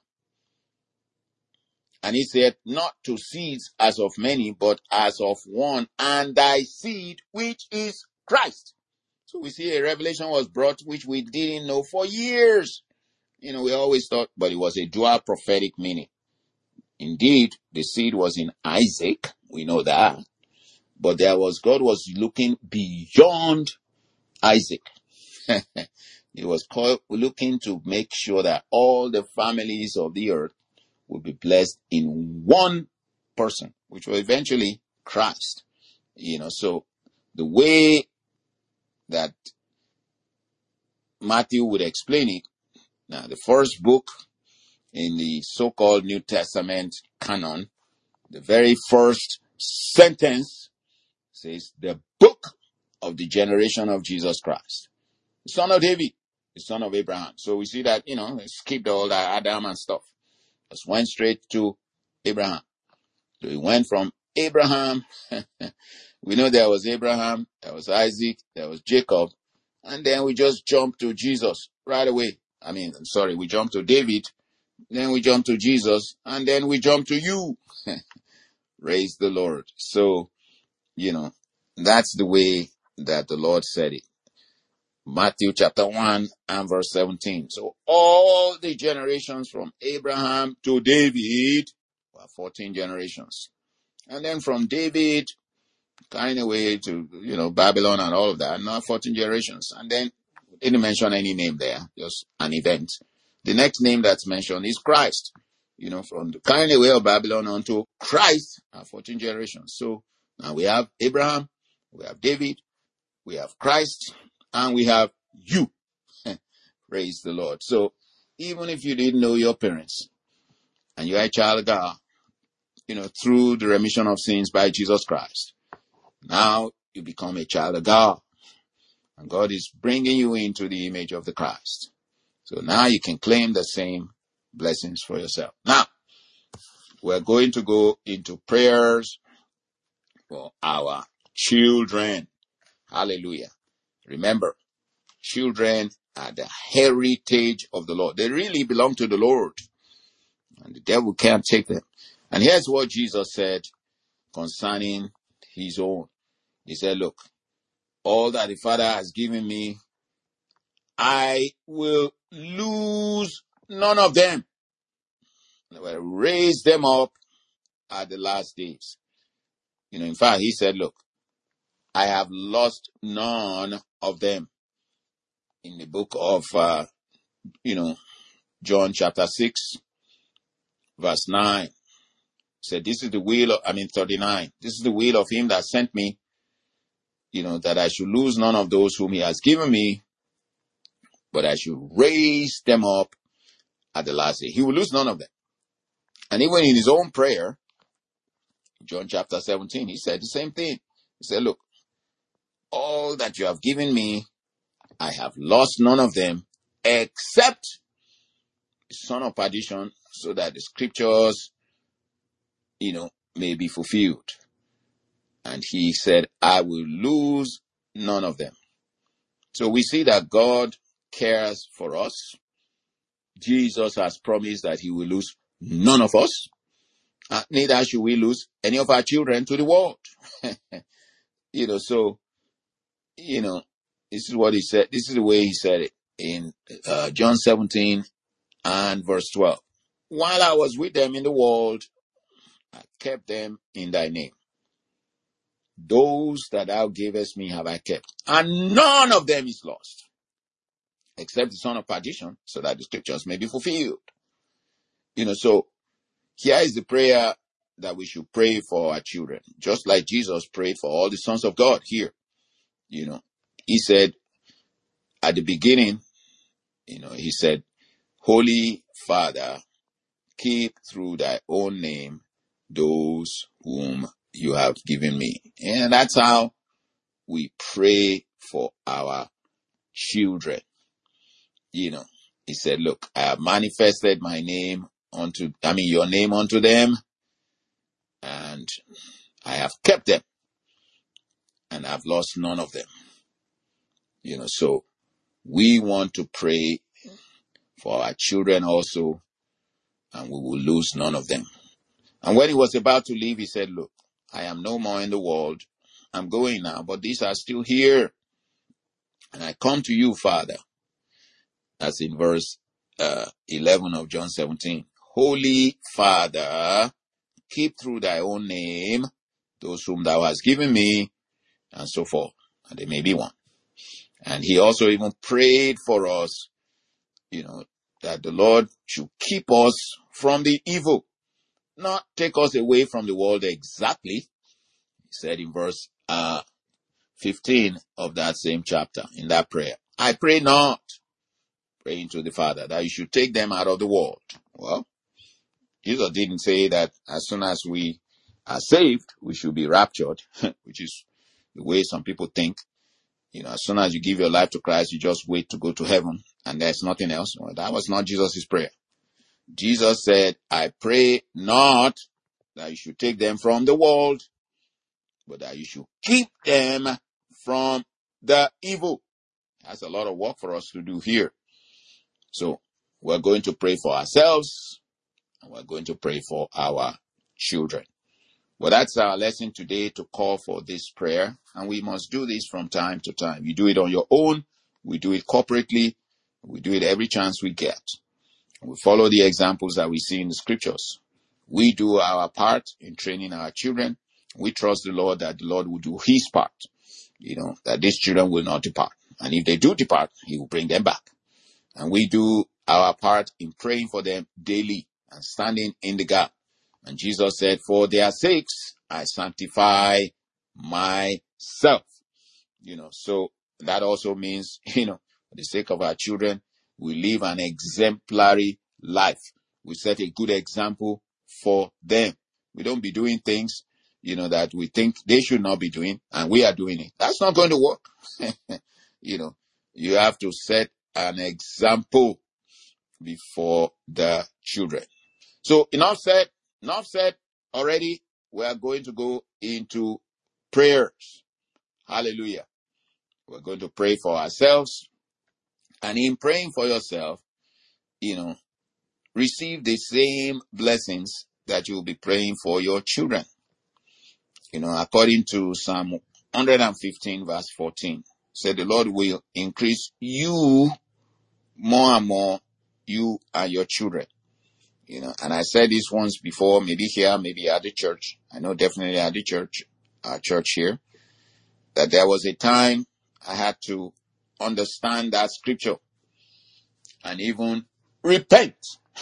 And he said, not to seeds as of many, but as of one, and thy seed, which is Christ. So we see a revelation was brought which we didn't know for years. You know, we always thought, but it was a dual prophetic meaning. Indeed, the seed was in Isaac. We know that. But there was, God was looking beyond Isaac. He was called, looking to make sure that all the families of the earth will be blessed in one person, which was eventually Christ. You know, so the way that Matthew would explain it, now the first book in the so-called New Testament canon, the very first sentence says, the book of the generation of Jesus Christ, the son of David, the son of Abraham. So we see that, you know, it skipped all that Adam and stuff. Just went straight to Abraham. So he went from Abraham. We know there was Abraham, there was Isaac, there was Jacob. And then we just jumped to Jesus right away. I mean, I'm sorry, we jumped to David. Then we jump to Jesus, and then we jump to you. Praise the Lord. So, you know, that's the way that the Lord said it. Matthew chapter one and verse seventeen. So all the generations from Abraham to David were fourteen generations. And then from David, kind of way to, you know, Babylon and all of that, not fourteen generations. And then didn't mention any name there, just an event. The next name that's mentioned is Christ. You know, from the kind of way of Babylon unto Christ are fourteen generations. So now we have Abraham, we have David, we have Christ, and we have you. Praise the Lord. So even if you didn't know your parents and you are a child of God, you know, through the remission of sins by Jesus Christ, now you become a child of God. And God is bringing you into the image of the Christ. So now you can claim the same blessings for yourself. Now, we're going to go into prayers for our children. Hallelujah. Remember, children are the heritage of the Lord. They really belong to the Lord. And the devil can't take them. And here's what Jesus said concerning his own. He said, look, all that the Father has given me, I will lose none of them. I will raise them up at the last days. You know, in fact, he said, look, I have lost none of them. In the book of, uh, you know, John chapter six, verse nine, said, this is the will of, I mean, thirty-nine, this is the will of him that sent me, you know, that I should lose none of those whom he has given me, but I should raise them up at the last day. He will lose none of them. And even in his own prayer, John chapter seventeen, he said the same thing. He said, look, all that you have given me, I have lost none of them, except the son of perdition, so that the scriptures, you know, may be fulfilled. And he said, I will lose none of them. So we see that God cares for us. Jesus has promised that he will lose none of us. Uh, neither should we lose any of our children to the world. You know, so, you know, this is what he said. This is the way he said it in uh, John seventeen and verse twelve. While I was with them in the world, I kept them in thy name. Those that thou gavest me have I kept, and none of them is lost, except the son of perdition, so that the scriptures may be fulfilled. You know, so here is the prayer that we should pray for our children, just like Jesus prayed for all the sons of God here. You know, he said at the beginning, you know, he said, Holy Father, keep through thy own name those whom you have given me. And that's how we pray for our children. You know, he said, look, I have manifested my name unto, I mean, your name unto them, and I have kept them, and I've lost none of them. You know, so we want to pray for our children also, and we will lose none of them. And when he was about to leave, he said, look, I am no more in the world. I'm going now, but these are still here. And I come to you, Father. That's in verse uh, eleven of John seventeen. Holy Father, keep through thy own name those whom thou hast given me, and so forth. And they may be one. And he also even prayed for us, you know, that the Lord should keep us from the evil. Not take us away from the world exactly. He said in verse uh, fifteen of that same chapter, in that prayer, I pray not, praying to the Father, that you should take them out of the world. Well, Jesus didn't say that as soon as we are saved, we should be raptured, which is the way some people think. You know, as soon as you give your life to Christ, you just wait to go to heaven, and there's nothing else. Well, that was not Jesus' prayer. Jesus said, I pray not that you should take them from the world, but that you should keep them from the evil. That's a lot of work for us to do here. So we're going to pray for ourselves, and we're going to pray for our children. Well, that's our lesson today, to call for this prayer. And we must do this from time to time. You do it on your own. We do it corporately. We do it every chance we get. We follow the examples that we see in the scriptures. We do our part in training our children. We trust the Lord that the Lord will do his part. You know, that these children will not depart. And if they do depart, he will bring them back. And we do our part in praying for them daily and standing in the gap. And Jesus said, for their sakes, I sanctify myself. You know, so that also means, you know, for the sake of our children, we live an exemplary life. We set a good example for them. We don't be doing things, you know, that we think they should not be doing, and we are doing it. That's not going to work. You know, you have to set an example before the children. So enough said. Enough said already. We are going to go into prayers. Hallelujah. We're going to pray for ourselves. And in praying for yourself, you know, receive the same blessings that you'll be praying for your children. You know, according to Psalm one fifteen verse fourteen, said the Lord will increase you more and more, you and your children. You know, and I said this once before, maybe here, maybe at the church. I know definitely at the church, our church here, that there was a time I had to understand that scripture and even repent.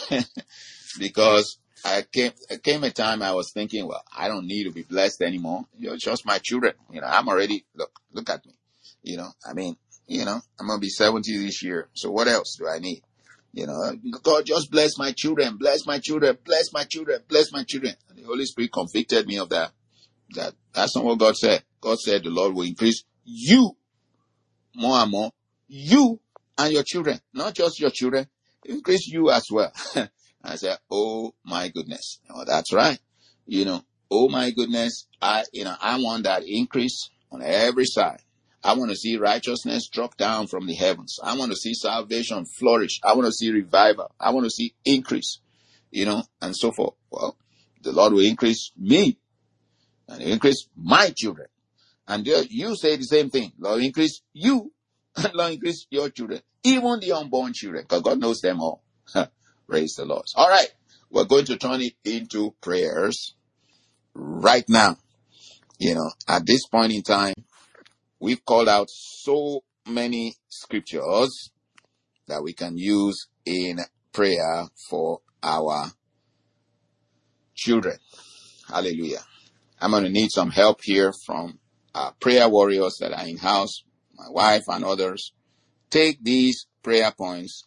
Because I came, it came a time I was thinking, well, I don't need to be blessed anymore. You're just my children. You know, I'm already, look, look at me. You know, I mean, you know, I'm going to be seventy this year. So what else do I need? You know, God, just bless my children, bless my children, bless my children, bless my children. And the Holy Spirit convicted me of that. That that's not what God said. God said the Lord will increase you more and more, you and your children, not just your children, increase you as well. I said, oh my goodness. Oh, that's right. You know, oh my goodness. I, you know, I want that increase on every side. I want to see righteousness drop down from the heavens. I want to see salvation flourish. I want to see revival. I want to see increase, you know, and so forth. Well, the Lord will increase me and increase my children. And you say the same thing. Lord, increase you and Lord, increase your children, even the unborn children, because God knows them all. Praise the Lord. All right. We're going to turn it into prayers right now. You know, at this point in time, we've called out so many scriptures that we can use in prayer for our children. Hallelujah. I'm going to need some help here from our prayer warriors that are in house, my wife and others. Take these prayer points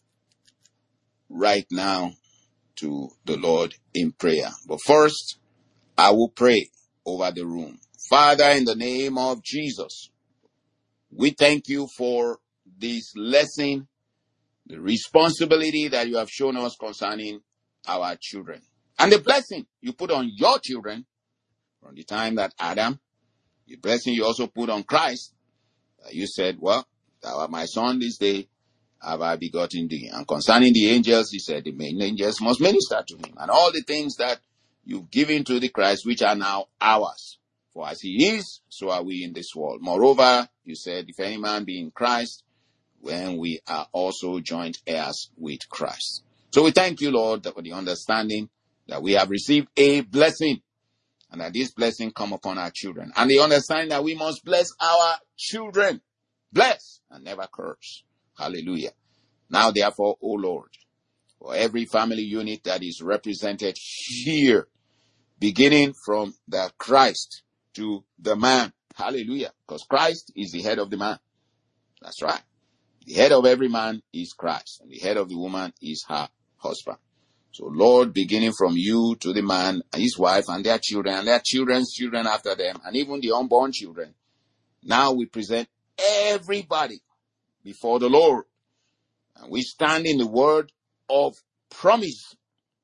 right now to the Lord in prayer. But first, I will pray over the room. Father, in the name of Jesus, we thank you for this lesson, the responsibility that you have shown us concerning our children, and the blessing you put on your children from the time that Adam, the blessing you also put on Christ, that you said, well, thou art my son this day, have I begotten thee. And concerning the angels, he said, the main angels must minister to him. And all the things that you've given to the Christ, which are now ours. For as he is, so are we in this world. Moreover, you said, if any man be in Christ, when we are also joint heirs with Christ. So we thank you, Lord, for the understanding that we have received a blessing, and that this blessing come upon our children. And the understanding that we must bless our children. Bless and never curse. Hallelujah. Now, therefore, O Lord, for every family unit that is represented here, beginning from the Christ to the man. Hallelujah. Because Christ is the head of the man. That's right. The head of every man is Christ, and the head of the woman is her husband. So, Lord, beginning from you to the man and his wife and their children and their children's children after them, and even the unborn children, now we present everybody before the Lord. And we stand in the word of promise,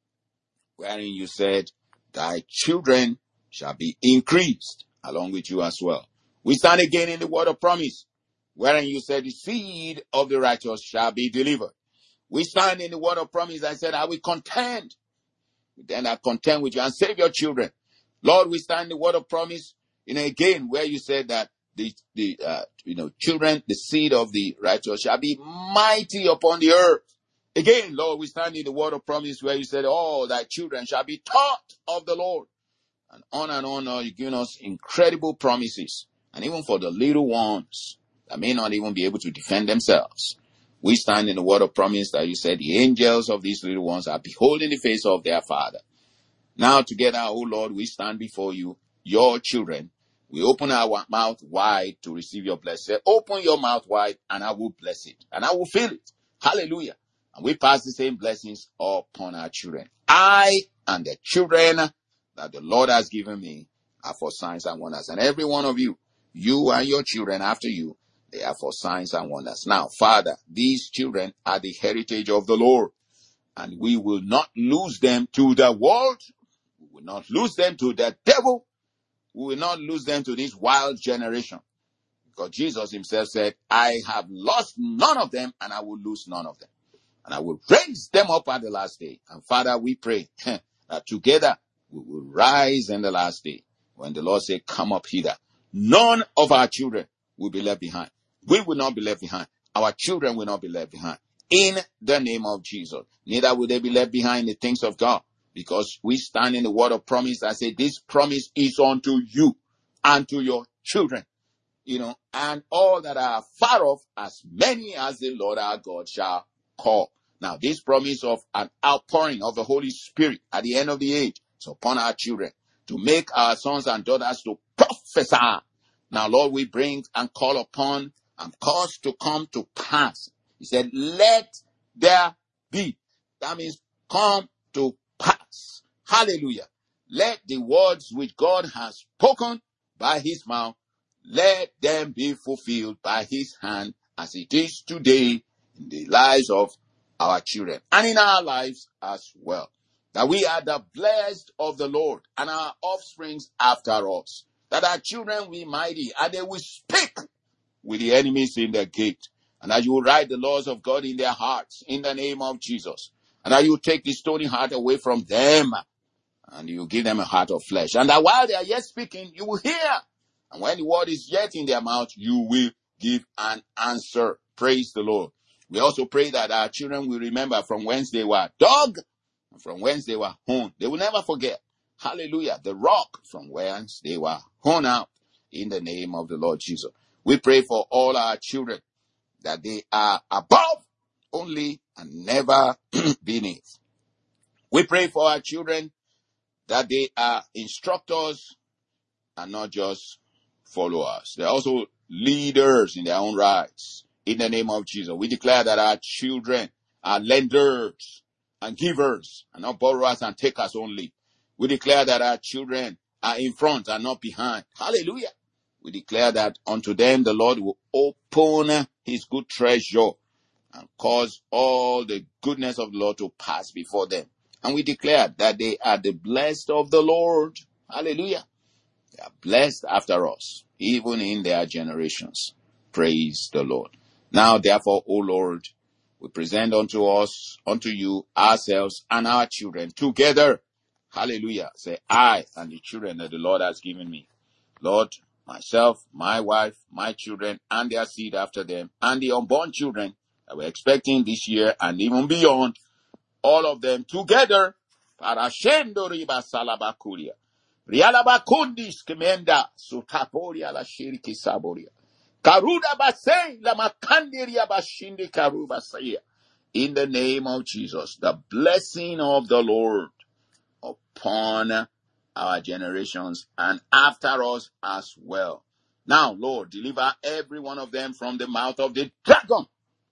wherein you said, thy children shall be increased along with you as well. We stand again in the word of promise, wherein you said, the seed of the righteous shall be delivered. We stand in the word of promise. I said, I will contend. Then I contend with you and save your children. Lord, we stand in the word of promise, you know, again, where you said that the, the uh, you know, children, the seed of the righteous shall be mighty upon the earth. Again, Lord, we stand in the word of promise where you said, all thy children shall be taught of the Lord. And on and on, on, you've given us incredible promises. And even for the little ones that may not even be able to defend themselves, we stand in the word of promise that you said the angels of these little ones are beholding the face of their Father. Now together, O Lord, we stand before you, your children. We open our mouth wide to receive your blessing. Open your mouth wide and I will bless it. And I will fill it. Hallelujah. And we pass the same blessings upon our children. I and the children that the Lord has given me are for signs and wonders. And every one of you, you and your children after you, they are for signs and wonders. Now, Father, these children are the heritage of the Lord. And we will not lose them to the world. We will not lose them to the devil. We will not lose them to this wild generation. Because Jesus himself said, I have lost none of them and I will lose none of them. And I will raise them up at the last day. And Father, we pray that together we will rise in the last day. When the Lord said, come up hither. None of our children will be left behind. We will not be left behind. Our children will not be left behind. In the name of Jesus. Neither will they be left behind in the things of God. Because we stand in the word of promise. I say, this promise is unto you and to your children. You know, and all that are far off, as many as the Lord our God shall call. Now, this promise of an outpouring of the Holy Spirit at the end of the age is upon our children to make our sons and daughters to prophesy. Now, Lord, we bring and call upon and cause to come to pass. He said, let there be. That means come to pass. Hallelujah. Let the words which God has spoken by his mouth, let them be fulfilled by his hand as it is today in the lives of our children and in our lives as well. That we are the blessed of the Lord and our offsprings after us. That our children will be mighty and they will speak with the enemies in their gate. And that you will write the laws of God in their hearts in the name of Jesus. And that you will take the stony heart away from them and you will give them a heart of flesh. And that while they are yet speaking, you will hear. And when the word is yet in their mouth, you will give an answer. Praise the Lord. We also pray that our children will remember from whence they were dug and from whence they were hewn. They will never forget. Hallelujah. The rock from whence they were hewn out in the name of the Lord Jesus. We pray for all our children that they are above only and never beneath. We pray for our children that they are instructors and not just followers. They're also leaders in their own rights. In the name of Jesus, we declare that our children are lenders and givers and not borrowers and takers only. We declare that our children are in front and not behind. Hallelujah. We declare that unto them the Lord will open his good treasure and cause all the goodness of the Lord to pass before them. And we declare that they are the blessed of the Lord. Hallelujah. They are blessed after us, even in their generations. Praise the Lord. Now, therefore, O Lord, we present unto us, unto you, ourselves and our children together. Hallelujah. Say, I and the children that the Lord has given me. Lord, myself, my wife, my children, and their seed after them, and the unborn children that we're expecting this year and even beyond, all of them together. Parashendo riba salabakuria. Rialabakundis kemenda sutaporia la shiriki saboria. Karuda basay la makandiria bashindi karuba saya. in the name of Jesus. The blessing of the Lord upon our generations and after us as well. Now, Lord, deliver every one of them from the mouth of the dragon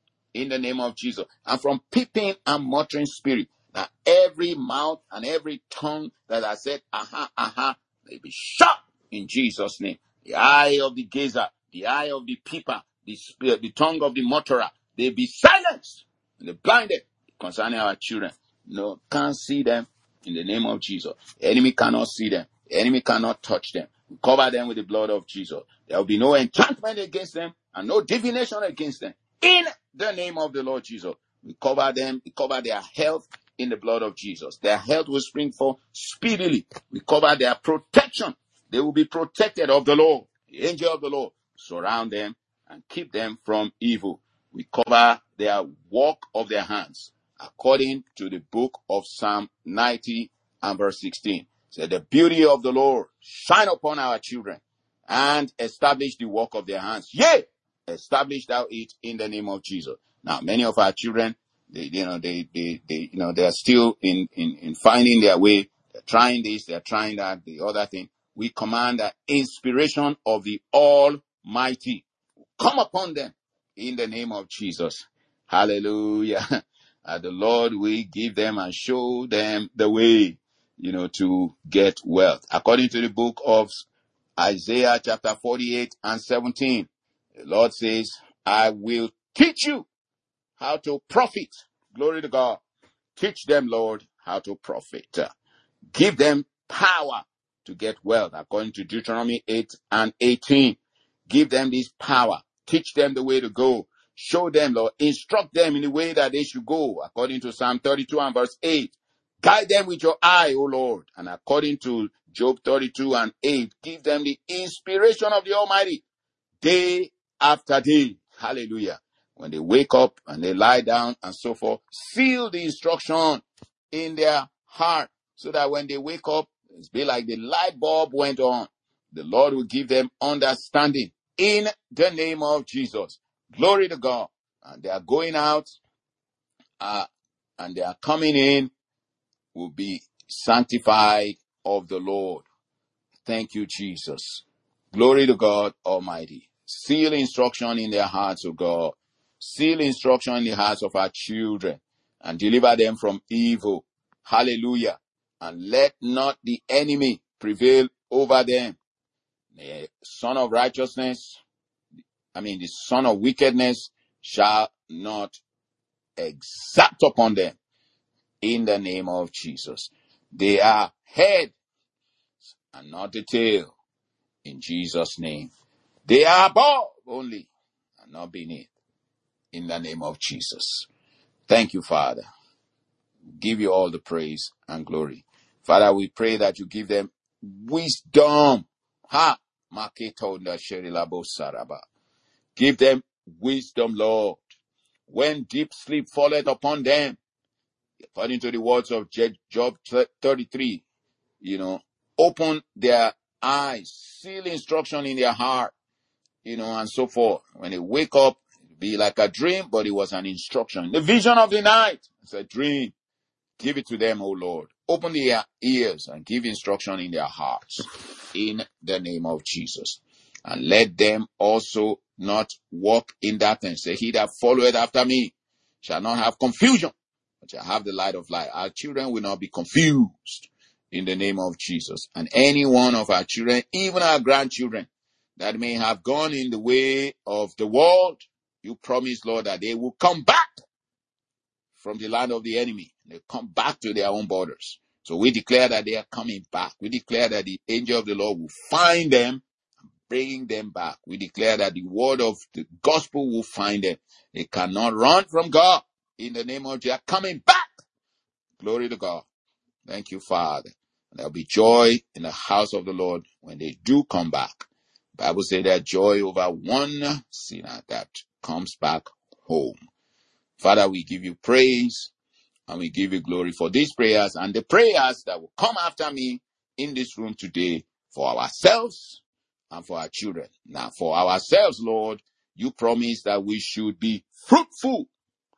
in the name of Jesus, and from peeping and muttering spirit. That every mouth and every tongue that has said, aha, aha, may be shut in Jesus' name. The eye of the gazer, the eye of the peeper, the spirit, the tongue of the mutterer, they be silenced and they blinded concerning our children. No, can't see them in the name of Jesus. The enemy cannot see them. The enemy cannot touch them. We cover them with the blood of Jesus. There will be no enchantment against them and no divination against them. In the name of the Lord Jesus, we cover them, we cover their health in the blood of Jesus. Their health will spring forth speedily. We cover their protection. They will be protected of the Lord. The angel of the Lord surround them and keep them from evil. We cover their work of their hands according to the book of Psalm ninety and verse sixteen. So the beauty of the Lord shine upon our children and establish the work of their hands. Yea, establish thou it in the name of Jesus. Now, many of our children, they, you know, they, they, they, you know, they are still in, in, in finding their way. They're trying this, they're trying that, the other thing. We command the inspiration of the Almighty come upon them in the name of Jesus. Hallelujah. And the Lord will give them and show them the way, you know, to get wealth. According to the book of Isaiah chapter forty-eight and seventeen, the Lord says, I will teach you how to profit. Glory to God. Teach them, Lord, how to profit. Give them power to get wealth. According to Deuteronomy eight and eighteen, give them this power. Teach them the way to go. Show them, Lord. Instruct them in the way that they should go. According to Psalm thirty-two and verse eight. Guide them with your eye, O Lord. And according to Job thirty-two and eight, give them the inspiration of the Almighty day after day. Hallelujah. When they wake up and they lie down and so forth, seal the instruction in their heart so that when they wake up, it's be like the light bulb went on. The Lord will give them understanding in the name of Jesus. Glory to God. And they are going out uh, and they are coming in will be sanctified of the Lord. Thank you, Jesus. Glory to God Almighty. Seal instruction in their hearts, O God. Seal instruction in the hearts of our children and deliver them from evil. Hallelujah. And let not the enemy prevail over them. The son of righteousness, I mean the son of wickedness shall not exact upon them in the name of Jesus. They are head and not the tail in Jesus' name. They are above only and not beneath in the name of Jesus. Thank you, Father. Give you all the praise and glory. Father, we pray that you give them wisdom. Ha! Give them wisdom, Lord. When deep sleep falleth upon them, according to the words of Job thirty-three, you know, open their eyes, seal instruction in their heart, you know, and so forth. When they wake up, it'll be like a dream, but it was an instruction. The vision of the night, it's a dream. Give it to them, O Lord. Open their ears and give instruction in their hearts in the name of Jesus. And let them also not walk in darkness. Say, he that followeth after me shall not have confusion, but shall have the light of life. Our children will not be confused in the name of Jesus. And any one of our children, even our grandchildren, that may have gone in the way of the world, you promise, Lord, that they will come back from the land of the enemy. They come back to their own borders. So we declare that they are coming back. We declare that the angel of the Lord will find them and bring them back. We declare that the word of the gospel will find them. They cannot run from God. In the name of Jesus, coming back. Glory to God. Thank you, Father. And there'll be joy in the house of the Lord when they do come back. The Bible says that joy over one sinner that comes back home. Father, we give you praise and we give you glory for these prayers and the prayers that will come after me in this room today for ourselves and for our children. Now, for ourselves, Lord, you promise that we should be fruitful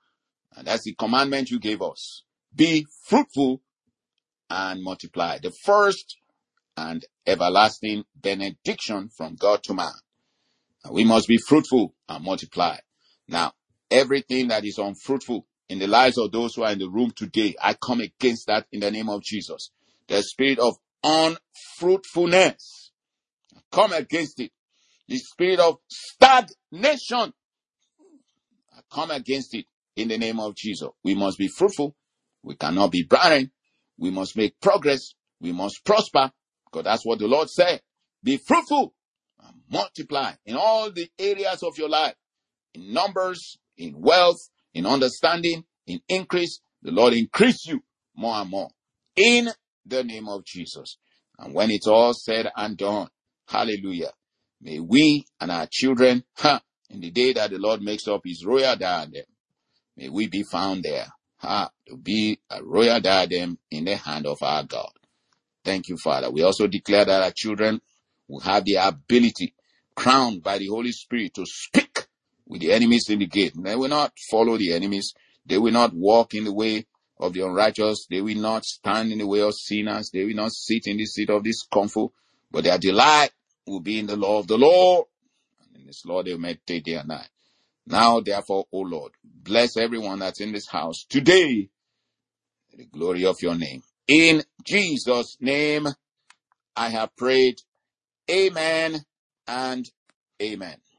And that's the commandment you gave us. Be fruitful and multiply. The first and everlasting benediction from God to man. And we must be fruitful and multiply. Now, everything that is unfruitful in the lives of those who are in the room today, I come against that in the name of Jesus. The spirit of unfruitfulness, I come against it. The spirit of stagnation, I come against it in the name of Jesus. We must be fruitful. We cannot be barren. We must make progress. We must prosper, because that's what the Lord said. Be fruitful and multiply in all the areas of your life, in numbers, in wealth, in understanding, in increase. The Lord increase you more and more in the name of Jesus. And when it's all said and done, hallelujah, may we and our children, ha, in the day that the Lord makes up his royal diadem, may we be found there, ha, to be a royal diadem in the hand of our God. Thank you, Father. We also declare that our children will have the ability, crowned by the Holy Spirit, to speak with the enemies in the gate. They will not follow the enemies. They will not walk in the way of the unrighteous. They will not stand in the way of sinners. They will not sit in the seat of discomfort. But their delight will be in the law of the Lord. And in this law they will meditate day and night. Now, therefore, O Lord, bless everyone that's in this house today, to the glory of your name. In Jesus' name, I have prayed. Amen and amen.